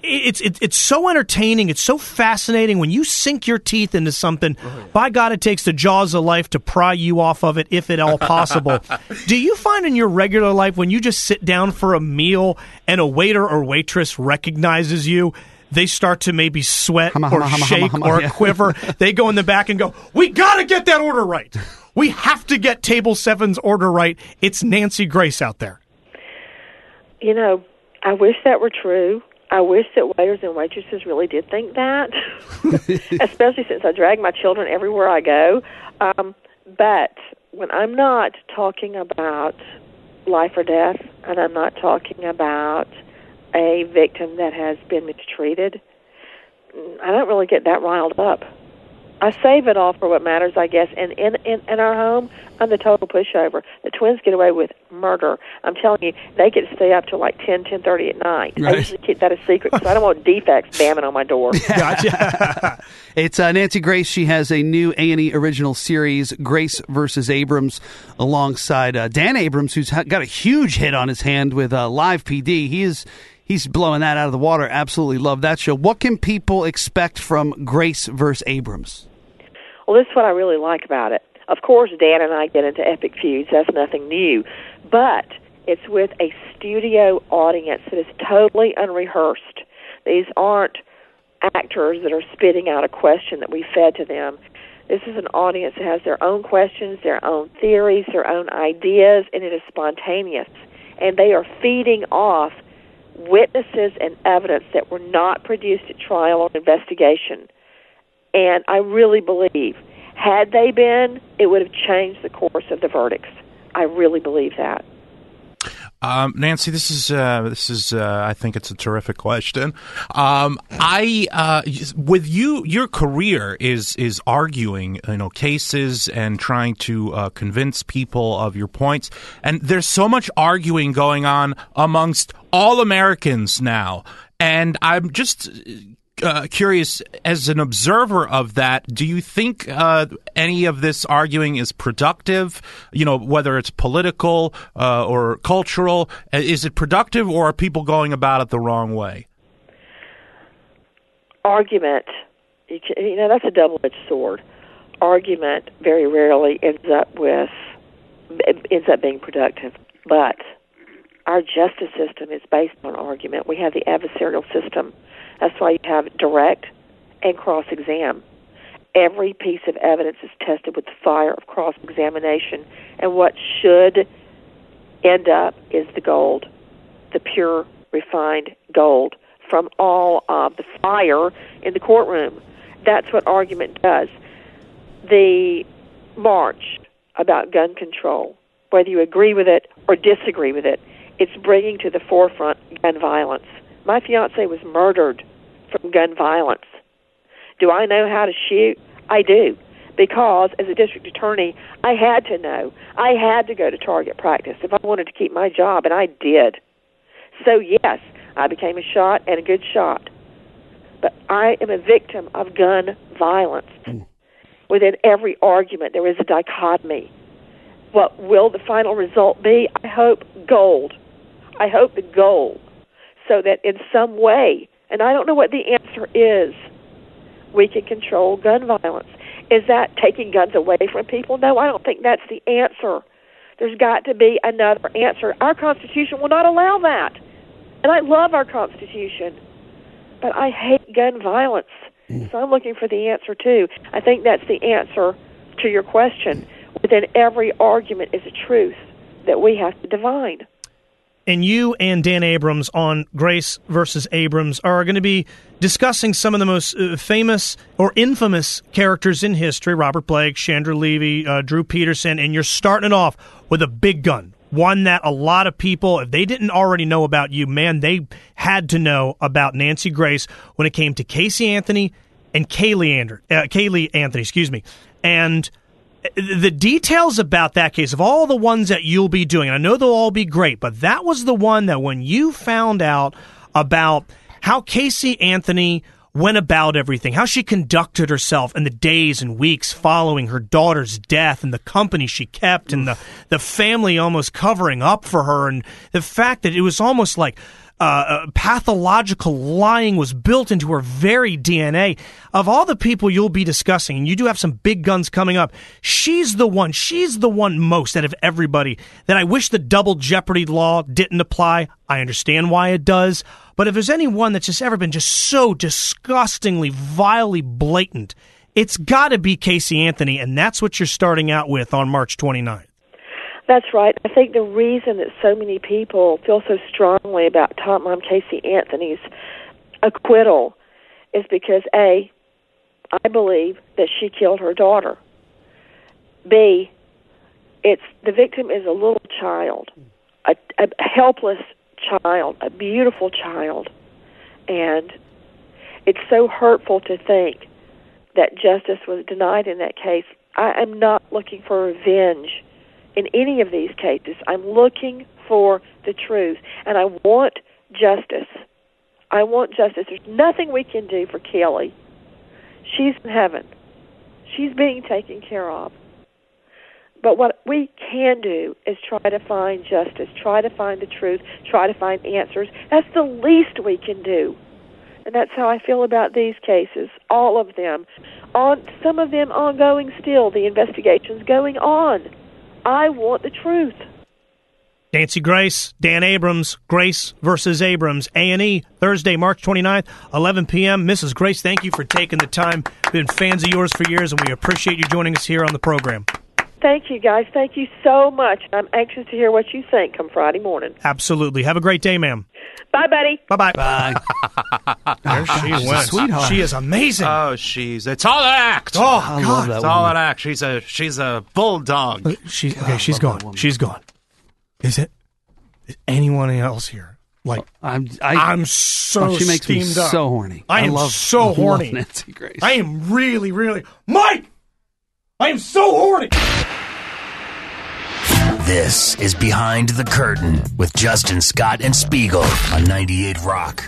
so entertaining. It's so fascinating when you sink your teeth into something. By God, it takes the jaws of life to pry you off of it, if at all possible. Do you find in your regular life when you just sit down for a meal and a waiter or waitress recognizes you, they start to maybe sweat or shake or quiver? They go in the back and go, "We got to get that order right. We have to get Table 7's order right. It's Nancy Grace out there." You know, I wish that were true. I wish that waiters and waitresses really did think that, especially since I drag my children everywhere I go. But when I'm not talking about life or death, and I'm not talking about a victim that has been mistreated, I don't really get that riled up. I save it all for what matters, I guess. And in our home, I'm the total pushover. The twins get away with murder. I'm telling you, they get to stay up till like 10:30 at night. Right. I usually keep that a secret because I don't want defects bamming on my door. Gotcha. It's Nancy Grace. She has a new A&E original series, Grace versus Abrams, alongside Dan Abrams, who's got a huge hit on his hand with Live PD. He's blowing that out of the water. Absolutely love that show. What can people expect from Grace versus Abrams? Well, this is what I really like about it. Of course, Dan and I get into epic feuds. That's nothing new. But it's with a studio audience that is totally unrehearsed. These aren't actors that are spitting out a question that we fed to them. This is an audience that has their own questions, their own theories, their own ideas, and it is spontaneous. And they are feeding off witnesses and evidence that were not produced at trial or investigation. And I really believe, had they been, it would have changed the course of the verdicts. I really believe that. Nancy, this is I think it's a terrific question. With your career is arguing, cases and trying to convince people of your points. And there's so much arguing going on amongst all Americans now. And I'm just curious, as an observer of that, do you think any of this arguing is productive? Whether it's political or cultural, is it productive, or are people going about it the wrong way? Argument, that's a double-edged sword. Argument very rarely ends up being productive, but our justice system is based on argument. We have the adversarial system. That's why you have direct and cross-exam. Every piece of evidence is tested with the fire of cross-examination, and what should end up is the gold, the pure, refined gold from all of the fire in the courtroom. That's what argument does. The march about gun control, whether you agree with it or disagree with it, it's bringing to the forefront gun violence. My fiance was murdered from gun violence. Do I know how to shoot? I do. Because as a district attorney, I had to know. I had to go to target practice if I wanted to keep my job, and I did. So yes, I became a shot and a good shot. But I am a victim of gun violence. Within every argument, there is a dichotomy. What will the final result be? I hope gold. I hope the goal, so that in some way, and I don't know what the answer is, we can control gun violence. Is that taking guns away from people? No, I don't think that's the answer. There's got to be another answer. Our Constitution will not allow that. And I love our Constitution, but I hate gun violence. So I'm looking for the answer, too. I think that's the answer to your question. Within every argument is a truth that we have to divine. and you and Dan Abrams on Grace versus Abrams are going to be discussing some of the most famous or infamous characters in history, Robert Blake, Chandra Levy, Drew Peterson, and you're starting it off with a big gun, one that a lot of people, if they didn't already know about you, man, they had to know about Nancy Grace when it came to Casey Anthony and Kaylee Anthony, and the details about that case, of all the ones that you'll be doing, and I know they'll all be great, but that was the one that when you found out about how Casey Anthony went about everything, how she conducted herself in the days and weeks following her daughter's death, and the company she kept, and the family almost covering up for her, and the fact that it was almost like pathological lying was built into her very DNA. Of all the people you'll be discussing, and you do have some big guns coming up, she's the one most out of everybody that I wish the double jeopardy law didn't apply. I understand why it does, but if there's anyone that's just ever been just so disgustingly, vilely blatant, it's got to be Casey Anthony, and that's what you're starting out with on March 29th. That's right. I think the reason that so many people feel so strongly about Top Mom Casey Anthony's acquittal is because, A, I believe that she killed her daughter. B, the victim is a little child, a helpless child, a beautiful child. And it's so hurtful to think that justice was denied in that case. I am not looking for revenge in any of these cases. I'm looking for the truth, and I want justice. I want justice. There's nothing we can do for Kelly. She's in heaven. She's being taken care of. But what we can do is try to find justice, try to find the truth, try to find answers. That's the least we can do. And that's how I feel about these cases, all of them. Some of them ongoing still. The investigation's going on. I want the truth. Nancy Grace, Dan Abrams, Grace versus Abrams, A&E, Thursday, March 29th, 11 p.m. Mrs. Grace, thank you for taking the time. We've been fans of yours for years, and we appreciate you joining us here on the program. Thank you, guys. Thank you so much. I'm anxious to hear what you think come Friday morning. Absolutely. Have a great day, ma'am. Bye, buddy. Bye-bye. Bye. There she went. Sweetheart. She is amazing. Oh, it's all an act. Oh, I love God. that It's all woman. an act. She's a bulldog. She's gone. She's gone. Is anyone else here? Like, I'm so she makes me steamed up. so horny. I am so horny. Nancy Grace. I am really, really... Mike! I am so horny! This is Behind the Curtain with Justin Scott and Spiegel on 98 Rock.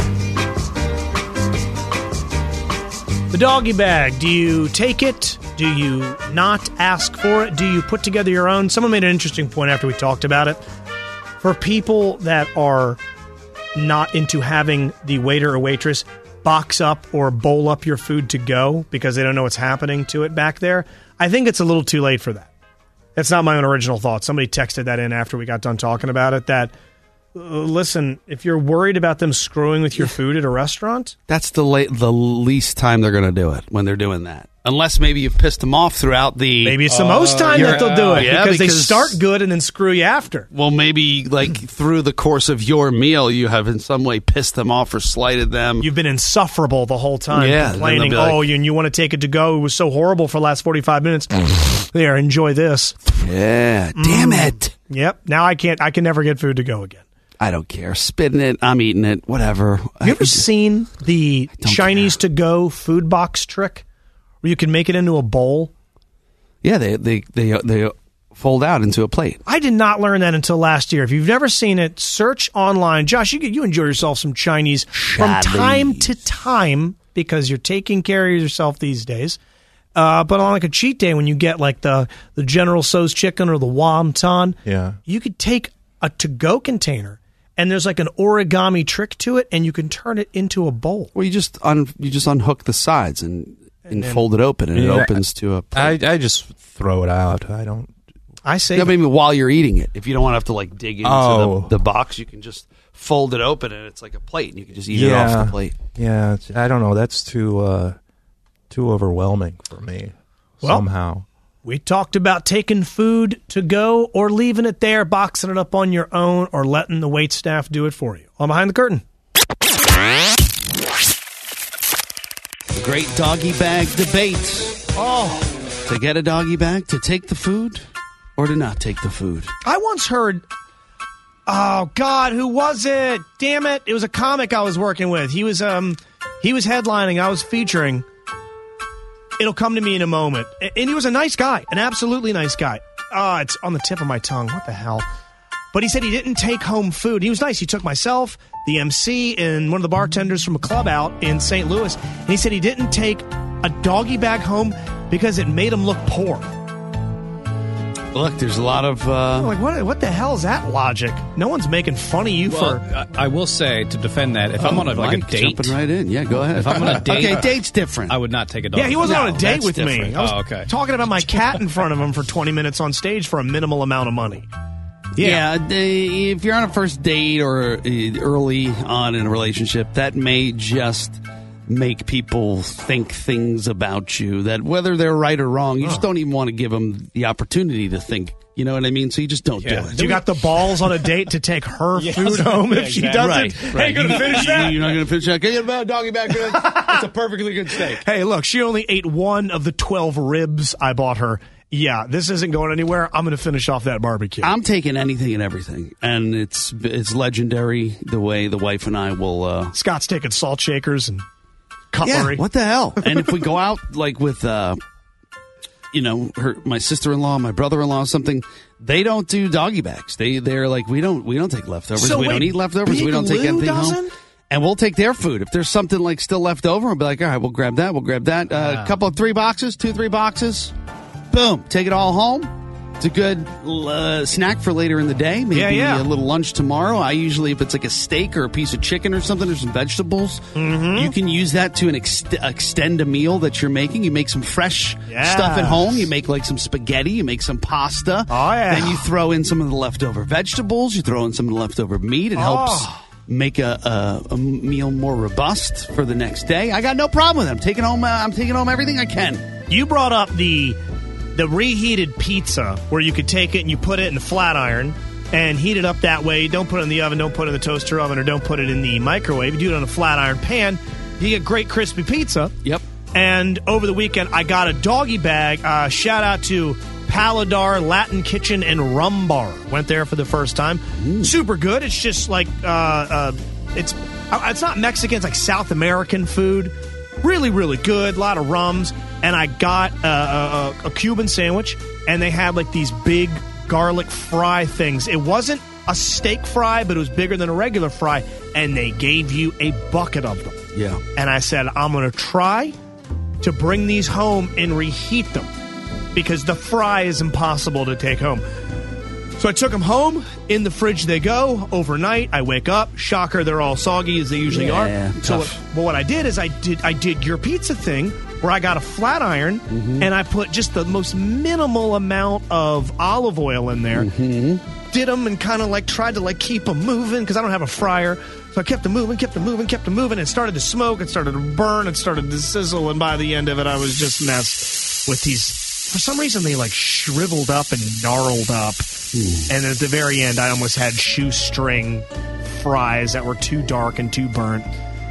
The doggy bag. Do you take it? Do you not ask for it? Do you put together your own? Someone made an interesting point after we talked about it. For people that are not into having the waiter or waitress box up or bowl up your food to go because they don't know what's happening to it back there, I think it's a little too late for that. That's not my own original thought. Somebody texted that in after we got done talking about it, that, listen, if you're worried about them screwing with your food at a restaurant... That's the least time they're going to do it, when they're doing that. Unless maybe you've pissed them off throughout the... Maybe it's the most time that they'll do it, yeah, because they start good and then screw you after. Well, maybe like through the course of your meal, you have in some way pissed them off or slighted them. You've been insufferable the whole time, complaining, like, and you want to take it to go. It was so horrible for the last 45 minutes. There, enjoy this. Yeah, damn it. Yep, now I can never get food to go again. I don't care. Spitting it, I'm eating it, whatever. You ever seen the Chinese to-go food box trick? Where you can make it into a bowl? Yeah, they fold out into a plate. I did not learn that until last year. If you've never seen it, search online. Josh, you enjoy yourself some Chinese from time to time because you're taking care of yourself these days. But on like a cheat day when you get like the General Tso's chicken or the wonton, you could take a to-go container and there's like an origami trick to it and you can turn it into a bowl. Well, you just unhook the sides and fold it open, and it opens to a plate. I just throw it out. I say... Yeah, maybe while you're eating it. If you don't want to have to like dig into the box, you can just fold it open, and it's like a plate, and you can just eat it off the plate. Yeah, I don't know. That's too overwhelming for me somehow. We talked about taking food to go or leaving it there, boxing it up on your own, or letting the wait staff do it for you. On Behind the Curtain. The great doggy bag debate. Oh. To get a doggy bag, to take the food, or to not take the food? I once heard... Oh, God, who was it? Damn it. It was a comic I was working with. He was headlining. I was featuring... It'll come to me in a moment. And he was a nice guy, an absolutely nice guy. It's on the tip of my tongue. What the hell? But he said he didn't take home food. He was nice. He took myself, the MC, and one of the bartenders from a club out in St. Louis. And he said he didn't take a doggy bag home because it made him look poor. Look, there's a lot of... what the hell is that logic? No one's making fun of you for... I will say, to defend that, if I'm on a date... Jumping right in. Yeah, go ahead. If I'm on a date... Okay, date's different. I would not take a dog. Yeah, he wasn't on a date with me. I was okay. talking about my cat in front of him for 20 minutes on stage for a minimal amount of money. Yeah, if you're on a first date or early on in a relationship, that may just make people think things about you that whether they're right or wrong, you just don't even want to give them the opportunity to think. You know what I mean? So you just don't do it. You got the balls on a date to take her food home if she doesn't? Right. Hey, going to finish that? You're not going to finish that? Get a doggy back. It's a perfectly good steak. Hey, look, she only ate one of the 12 ribs I bought her. Yeah, this isn't going anywhere. I'm going to finish off that barbecue. I'm taking anything and everything, and it's legendary the way the wife and I will... Scott's taking salt shakers and cutlery. Yeah, what the hell? And if we go out like with... my sister-in-law, my brother-in-law, something, they don't do doggy bags. They're like, we don't take leftovers. So we don't eat leftovers. Big We don't take Lou anything doesn't? home. And we'll take their food. If there's something like still left over, we'll be like, all right, we'll grab that. A couple of 3 boxes, 3 boxes. Boom. Take it all home. It's a good snack for later in the day. Maybe a little lunch tomorrow. I usually, if it's like a steak or a piece of chicken or something, or some vegetables, you can use that to extend a meal that you're making. You make some fresh stuff at home. You make like some spaghetti. You make some pasta. Oh, yeah. Then you throw in some of the leftover vegetables. You throw in some of the leftover meat. It helps make a meal more robust for the next day. I got no problem with it. I'm taking home everything I can. You brought up the reheated pizza where you could take it and you put it in the flat iron and heat it up that way. Don't put it in the oven, don't put it in the toaster oven, or don't put it in the microwave. You do it on a flat iron pan. You get great crispy pizza. Yep. And over the weekend, I got a doggy bag. Shout out to Paladar Latin Kitchen and Rum Bar. Went there for the first time. Super good. It's just like it's not Mexican. It's like South American food. Really, really good. A lot of rums. And I got a Cuban sandwich, and they had like these big garlic fry things. It wasn't a steak fry, but it was bigger than a regular fry, and they gave you a bucket of them. Yeah. And I said, I'm going to try to bring these home and reheat them because the fry is impossible to take home. So I took them home. In the fridge they go overnight. I wake up. Shocker, they're all soggy as they usually are. So what I did is I did your pizza thing where I got a flat iron and I put just the most minimal amount of olive oil in there. Did them and kind of like tried to like keep them moving because I don't have a fryer. So I kept them moving. It started to smoke. It started to burn. It started to sizzle. And by the end of it, I was just messed with these. For some reason, they like shriveled up and gnarled up. And at the very end, I almost had shoestring fries that were too dark and too burnt.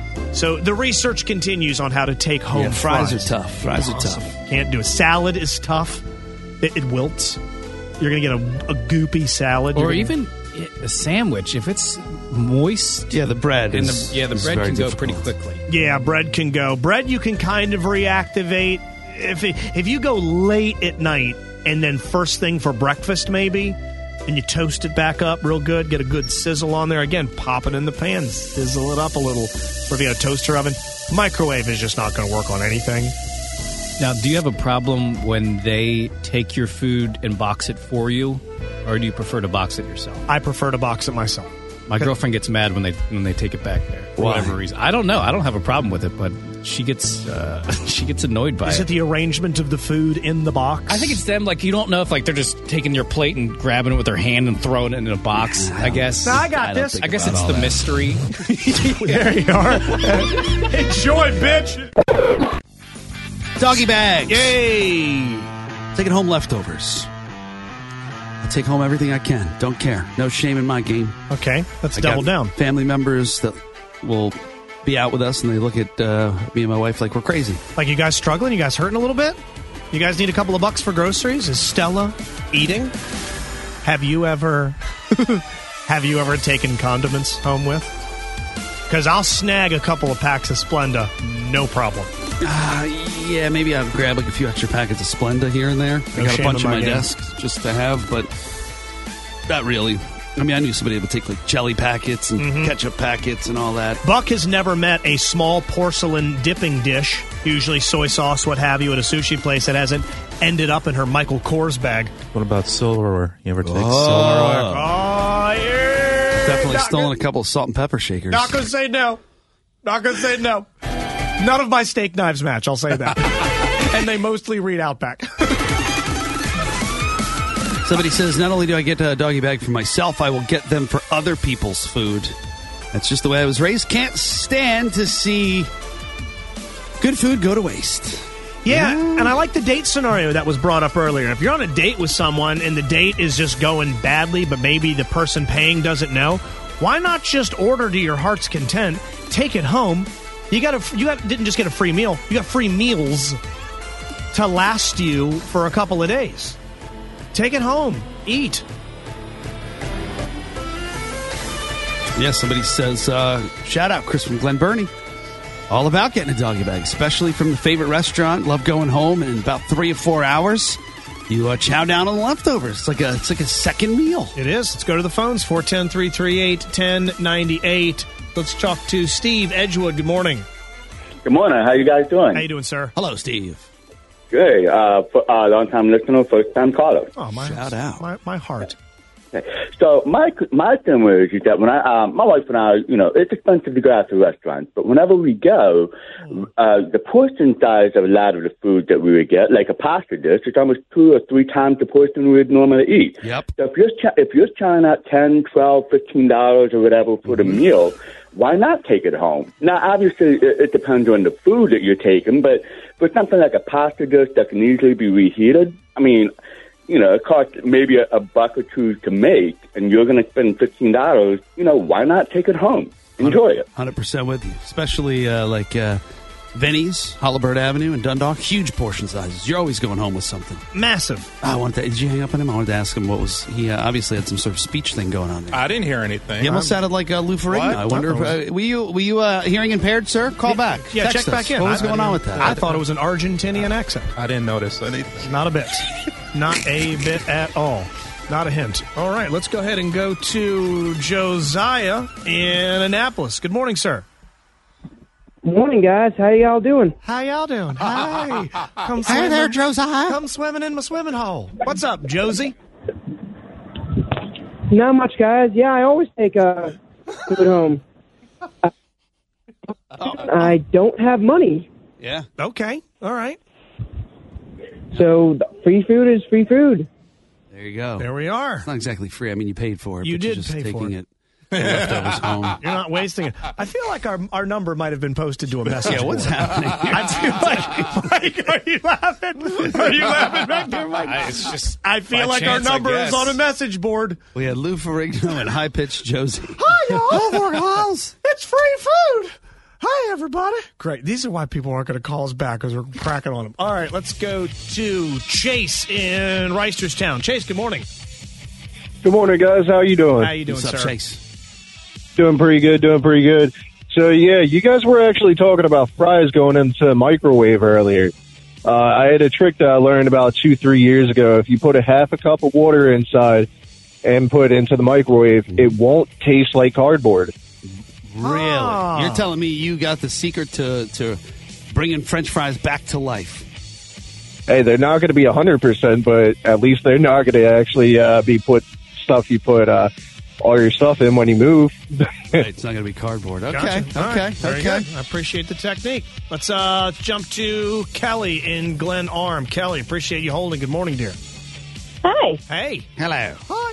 So the research continues on how to take home fries. Fries are tough. Fries are tough. Can't do a salad is tough. It wilts. You're going to get a goopy salad. Or even a sandwich. If it's moist. Yeah, the bread and is the bread can go pretty quickly. Yeah, bread can go. Bread you can kind of reactivate. If you go late at night and then first thing for breakfast maybe, and you toast it back up real good, get a good sizzle on there. Again, pop it in the pan, sizzle it up a little. Or if you got a toaster oven, microwave is just not going to work on anything. Now, do you have a problem when they take your food and box it for you, or do you prefer to box it yourself? I prefer to box it myself. My girlfriend gets mad when they take it back there for whatever reason. I don't know. I don't have a problem with it, but she gets annoyed by it. Is it the arrangement of the food in the box? I think it's them. Like, you don't know if like they're just taking your plate and grabbing it with their hand and throwing it in a box. I guess. No, I got this. I guess it's the mystery. There you are. Enjoy, bitch. Doggy bags. Yay. Taking home leftovers. I take home everything I can. Don't care. No shame in my game. Okay, let's double down. Family members that will be out with us, and they look at me and my wife like we're crazy. Like, you guys struggling? You guys hurting a little bit? You guys need a couple of bucks for groceries? Is Stella eating? Have you ever taken condiments home with? Because I'll snag a couple of packs of Splenda, no problem. Yeah, maybe I'll grab like a few extra packets of Splenda here and there. I got a bunch in my desk just to have, but not really. I mean, I knew somebody would take like jelly packets and ketchup packets and all that. Buck has never met a small porcelain dipping dish, usually soy sauce, what have you, at a sushi place that hasn't ended up in her Michael Kors bag. What about silverware? You ever take silverware? Oh, yeah. Definitely stolen a couple of salt and pepper shakers. Not going to say no. Not going to say no. None of my steak knives match, I'll say that. And they mostly read Outback. Somebody says, not only do I get a doggy bag for myself, I will get them for other people's food. That's just the way I was raised. Can't stand to see good food go to waste. Yeah, and I like the date scenario that was brought up earlier. If you're on a date with someone and the date is just going badly, but maybe the person paying doesn't know, why not just order to your heart's content, take it home? You didn't just get a free meal, you got free meals to last you for a couple of days. Take it home. Eat. Yeah, somebody says, shout out Chris from Glen Burnie. All about getting a doggy bag, especially from the favorite restaurant. Love going home, and in about 3 or 4 hours, you chow down on the leftovers. It's like a second meal. It is. Let's go to the phones, 410-338-1098. Let's talk to Steve Edgewood. Good morning. Good morning. How you guys doing? How you doing, sir? Hello, Steve. Good. Long-time listener, first-time caller. Oh, shout out. My heart. Okay. So my thing is that when my wife and I, it's expensive to go out to restaurants, but whenever we go, the portion size of a lot of the food that we would get, like a pasta dish, it's almost 2 or 3 times the portion we would normally eat. Yep. So if you're trying out $10, $12, $15 or whatever for the meal, why not take it home? Now, obviously, it depends on the food that you're taking, but for something like a pasta dish that can easily be reheated, I mean, it costs maybe a buck or two to make, and you're going to spend $15, why not take it home? Enjoy it. 100% with you, especially like Vinny's, Holabird Avenue, and Dundalk. Huge portion sizes. You're always going home with something. Massive. Did you hang up on him? I wanted to ask him what was... He obviously had some sort of speech thing going on there. I didn't hear anything. He almost sounded like Lou Ferrigno. I wonder if... were you hearing impaired, sir? Call back. Yeah, Text check back us. in. What was going on with that? I thought it was an Argentinian accent. I didn't notice anything. Not a bit. Not a bit at all. Not a hint. All right, let's go ahead and go to Josiah in Annapolis. Good morning, sir. Morning, guys. How y'all doing? How y'all doing? Hey. Hey there, Josiah. Come swimming in my swimming hole. What's up, Josie? Not much, guys. Yeah, I always take food home. I don't have money. Yeah. Okay. All right. So free food is free food. There you go. There we are. It's not exactly free. I mean, you paid for it. You but did you're just pay taking for it. Leftovers home. You're not wasting it. I feel like our number might have been posted to a message. Yeah, what's board. happening? I feel like, are you laughing? Are you laughing back there, Mike? It's just. I feel like chance, our number I is guess. on a message board. We had Lou Ferrigno and high-pitched Josie. Hi, y'all. Guys. It's free food. Hi, everybody. Great. These are why people aren't going to call us back, because we're cracking on them. All right, let's go to Chase in Reisterstown. Chase, good morning. Good morning, guys. How you doing? How you doing, What's up, sir? Chase? Doing pretty good. So, yeah, you guys were actually talking about fries going into the microwave earlier. I had a trick that I learned about 2-3 years ago. If you put a half a cup of water inside and put it into the microwave, it won't taste like cardboard. Really? You're telling me you got the secret to bringing French fries back to life? Hey, they're not going to be 100%, but at least they're not going to actually be stuff you put all your stuff in when you move. Right, it's not going to be cardboard. Okay, Gotcha. All right. Very good. I appreciate the technique. Let's jump to Kelly in Glen Arm. Kelly, appreciate you holding. Good morning, dear. Hi. Hey. Hello. Hi.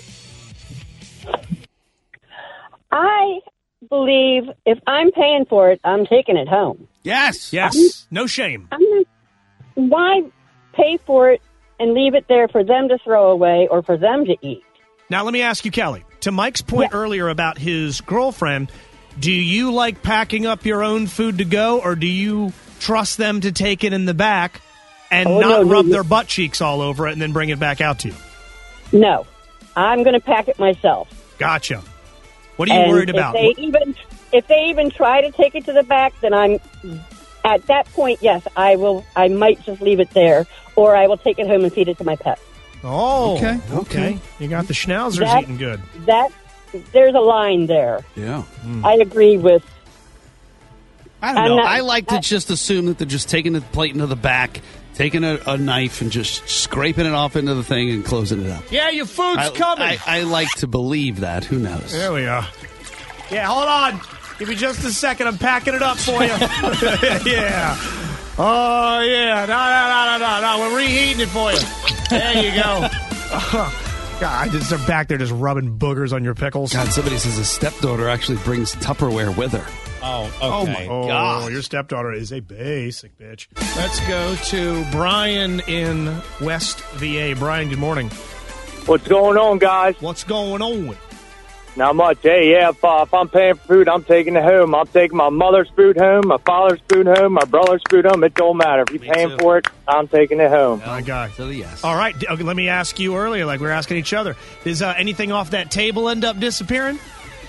I believe if I'm paying for it, I'm taking it home. Yes. Yes. No shame. Why pay for it and leave it there for them to throw away or for them to eat. Now, let me ask you, Kelly, to Mike's point earlier about his girlfriend, do you like packing up your own food to go, or do you trust them to take it in the back and rub their butt cheeks all over it and then bring it back out to you? No, I'm going to pack it myself. Gotcha. What are you worried about? If they even try to take it to the back, then I'm at that point. Yes, I will. I might just leave it there, or I will take it home and feed it to my pet. Oh, okay. You got the schnauzers eating good. There's a line there. Yeah, I agree with. I don't know. I like to just assume that they're just taking the plate into the back, taking a knife and just scraping it off into the thing and closing it up. Yeah, your food's coming. I like to believe that. Who knows? There we are. Yeah, hold on. Give me just a second. I'm packing it up for you. Yeah. Oh, yeah. No. We're reheating it for you. There you go. God, they're back there just rubbing boogers on your pickles. God, somebody says his stepdaughter actually brings Tupperware with her. Oh, okay. Oh, my God. Your stepdaughter is a basic bitch. Let's go to Brian in West VA. Brian, good morning. What's going on, guys? What's going on? Not much. Hey, if I'm paying for food, I'm taking it home. I'm taking my mother's food home, my father's food home, my brother's food home. It don't matter. If you're paying for it, I'm taking it home. My guy. So, yes. All right. Okay, let me ask you earlier, like we were asking each other. Does anything off that table end up disappearing?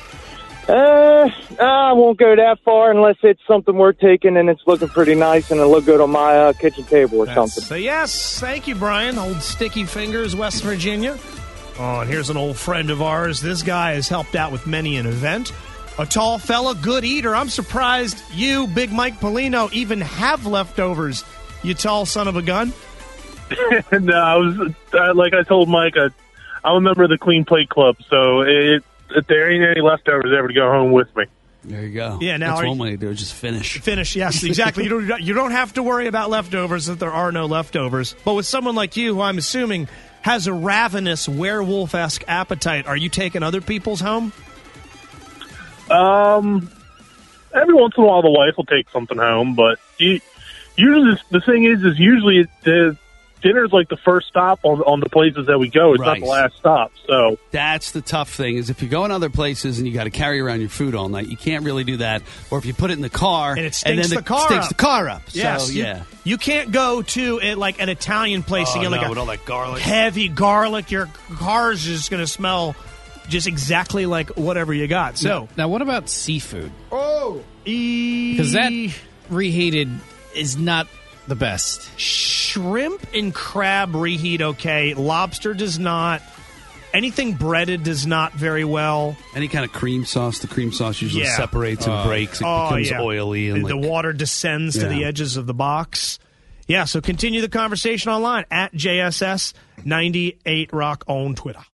I won't go that far unless it's something we're taking and it's looking pretty nice and it'll look good on my kitchen table or something. So, yes. Thank you, Brian. Old Sticky Fingers, West Virginia. Oh, and here's an old friend of ours. This guy has helped out with many an event. A tall fella, good eater. I'm surprised you, Big Mike Polino, even have leftovers, you tall son of a gun. No, I was like I told Mike, I'm a member of the Clean Plate Club, so if there ain't any leftovers ever to go home with me. There you go. Yeah, now that's one way to do it. Just finish. Finish, yes, exactly. You don't have to worry about leftovers if there are no leftovers. But with someone like you, who I'm assuming has a ravenous werewolf-esque appetite, are you taking other people's home? Every once in a while the wife will take something home, but usually the thing is usually the dinner's like the first stop on the places that we go. It's not the last stop. So that's the tough thing, is if you're going other places and you got to carry around your food all night, you can't really do that. Or if you put it in the car and it stinks, the car up. Yes, so, yeah. You can't go to like an Italian place and get like with all that garlic, heavy garlic. Your car's just going to smell just exactly like whatever you got. So now what about seafood? Oh, because that reheated is not the best. Shrimp and crab reheat okay. Lobster does not. Anything breaded does not very well. Any kind of cream sauce, the cream sauce usually separates and breaks. It becomes oily. And the water descends to the edges of the box. Yeah, so continue the conversation online at JSS98Rock on Twitter.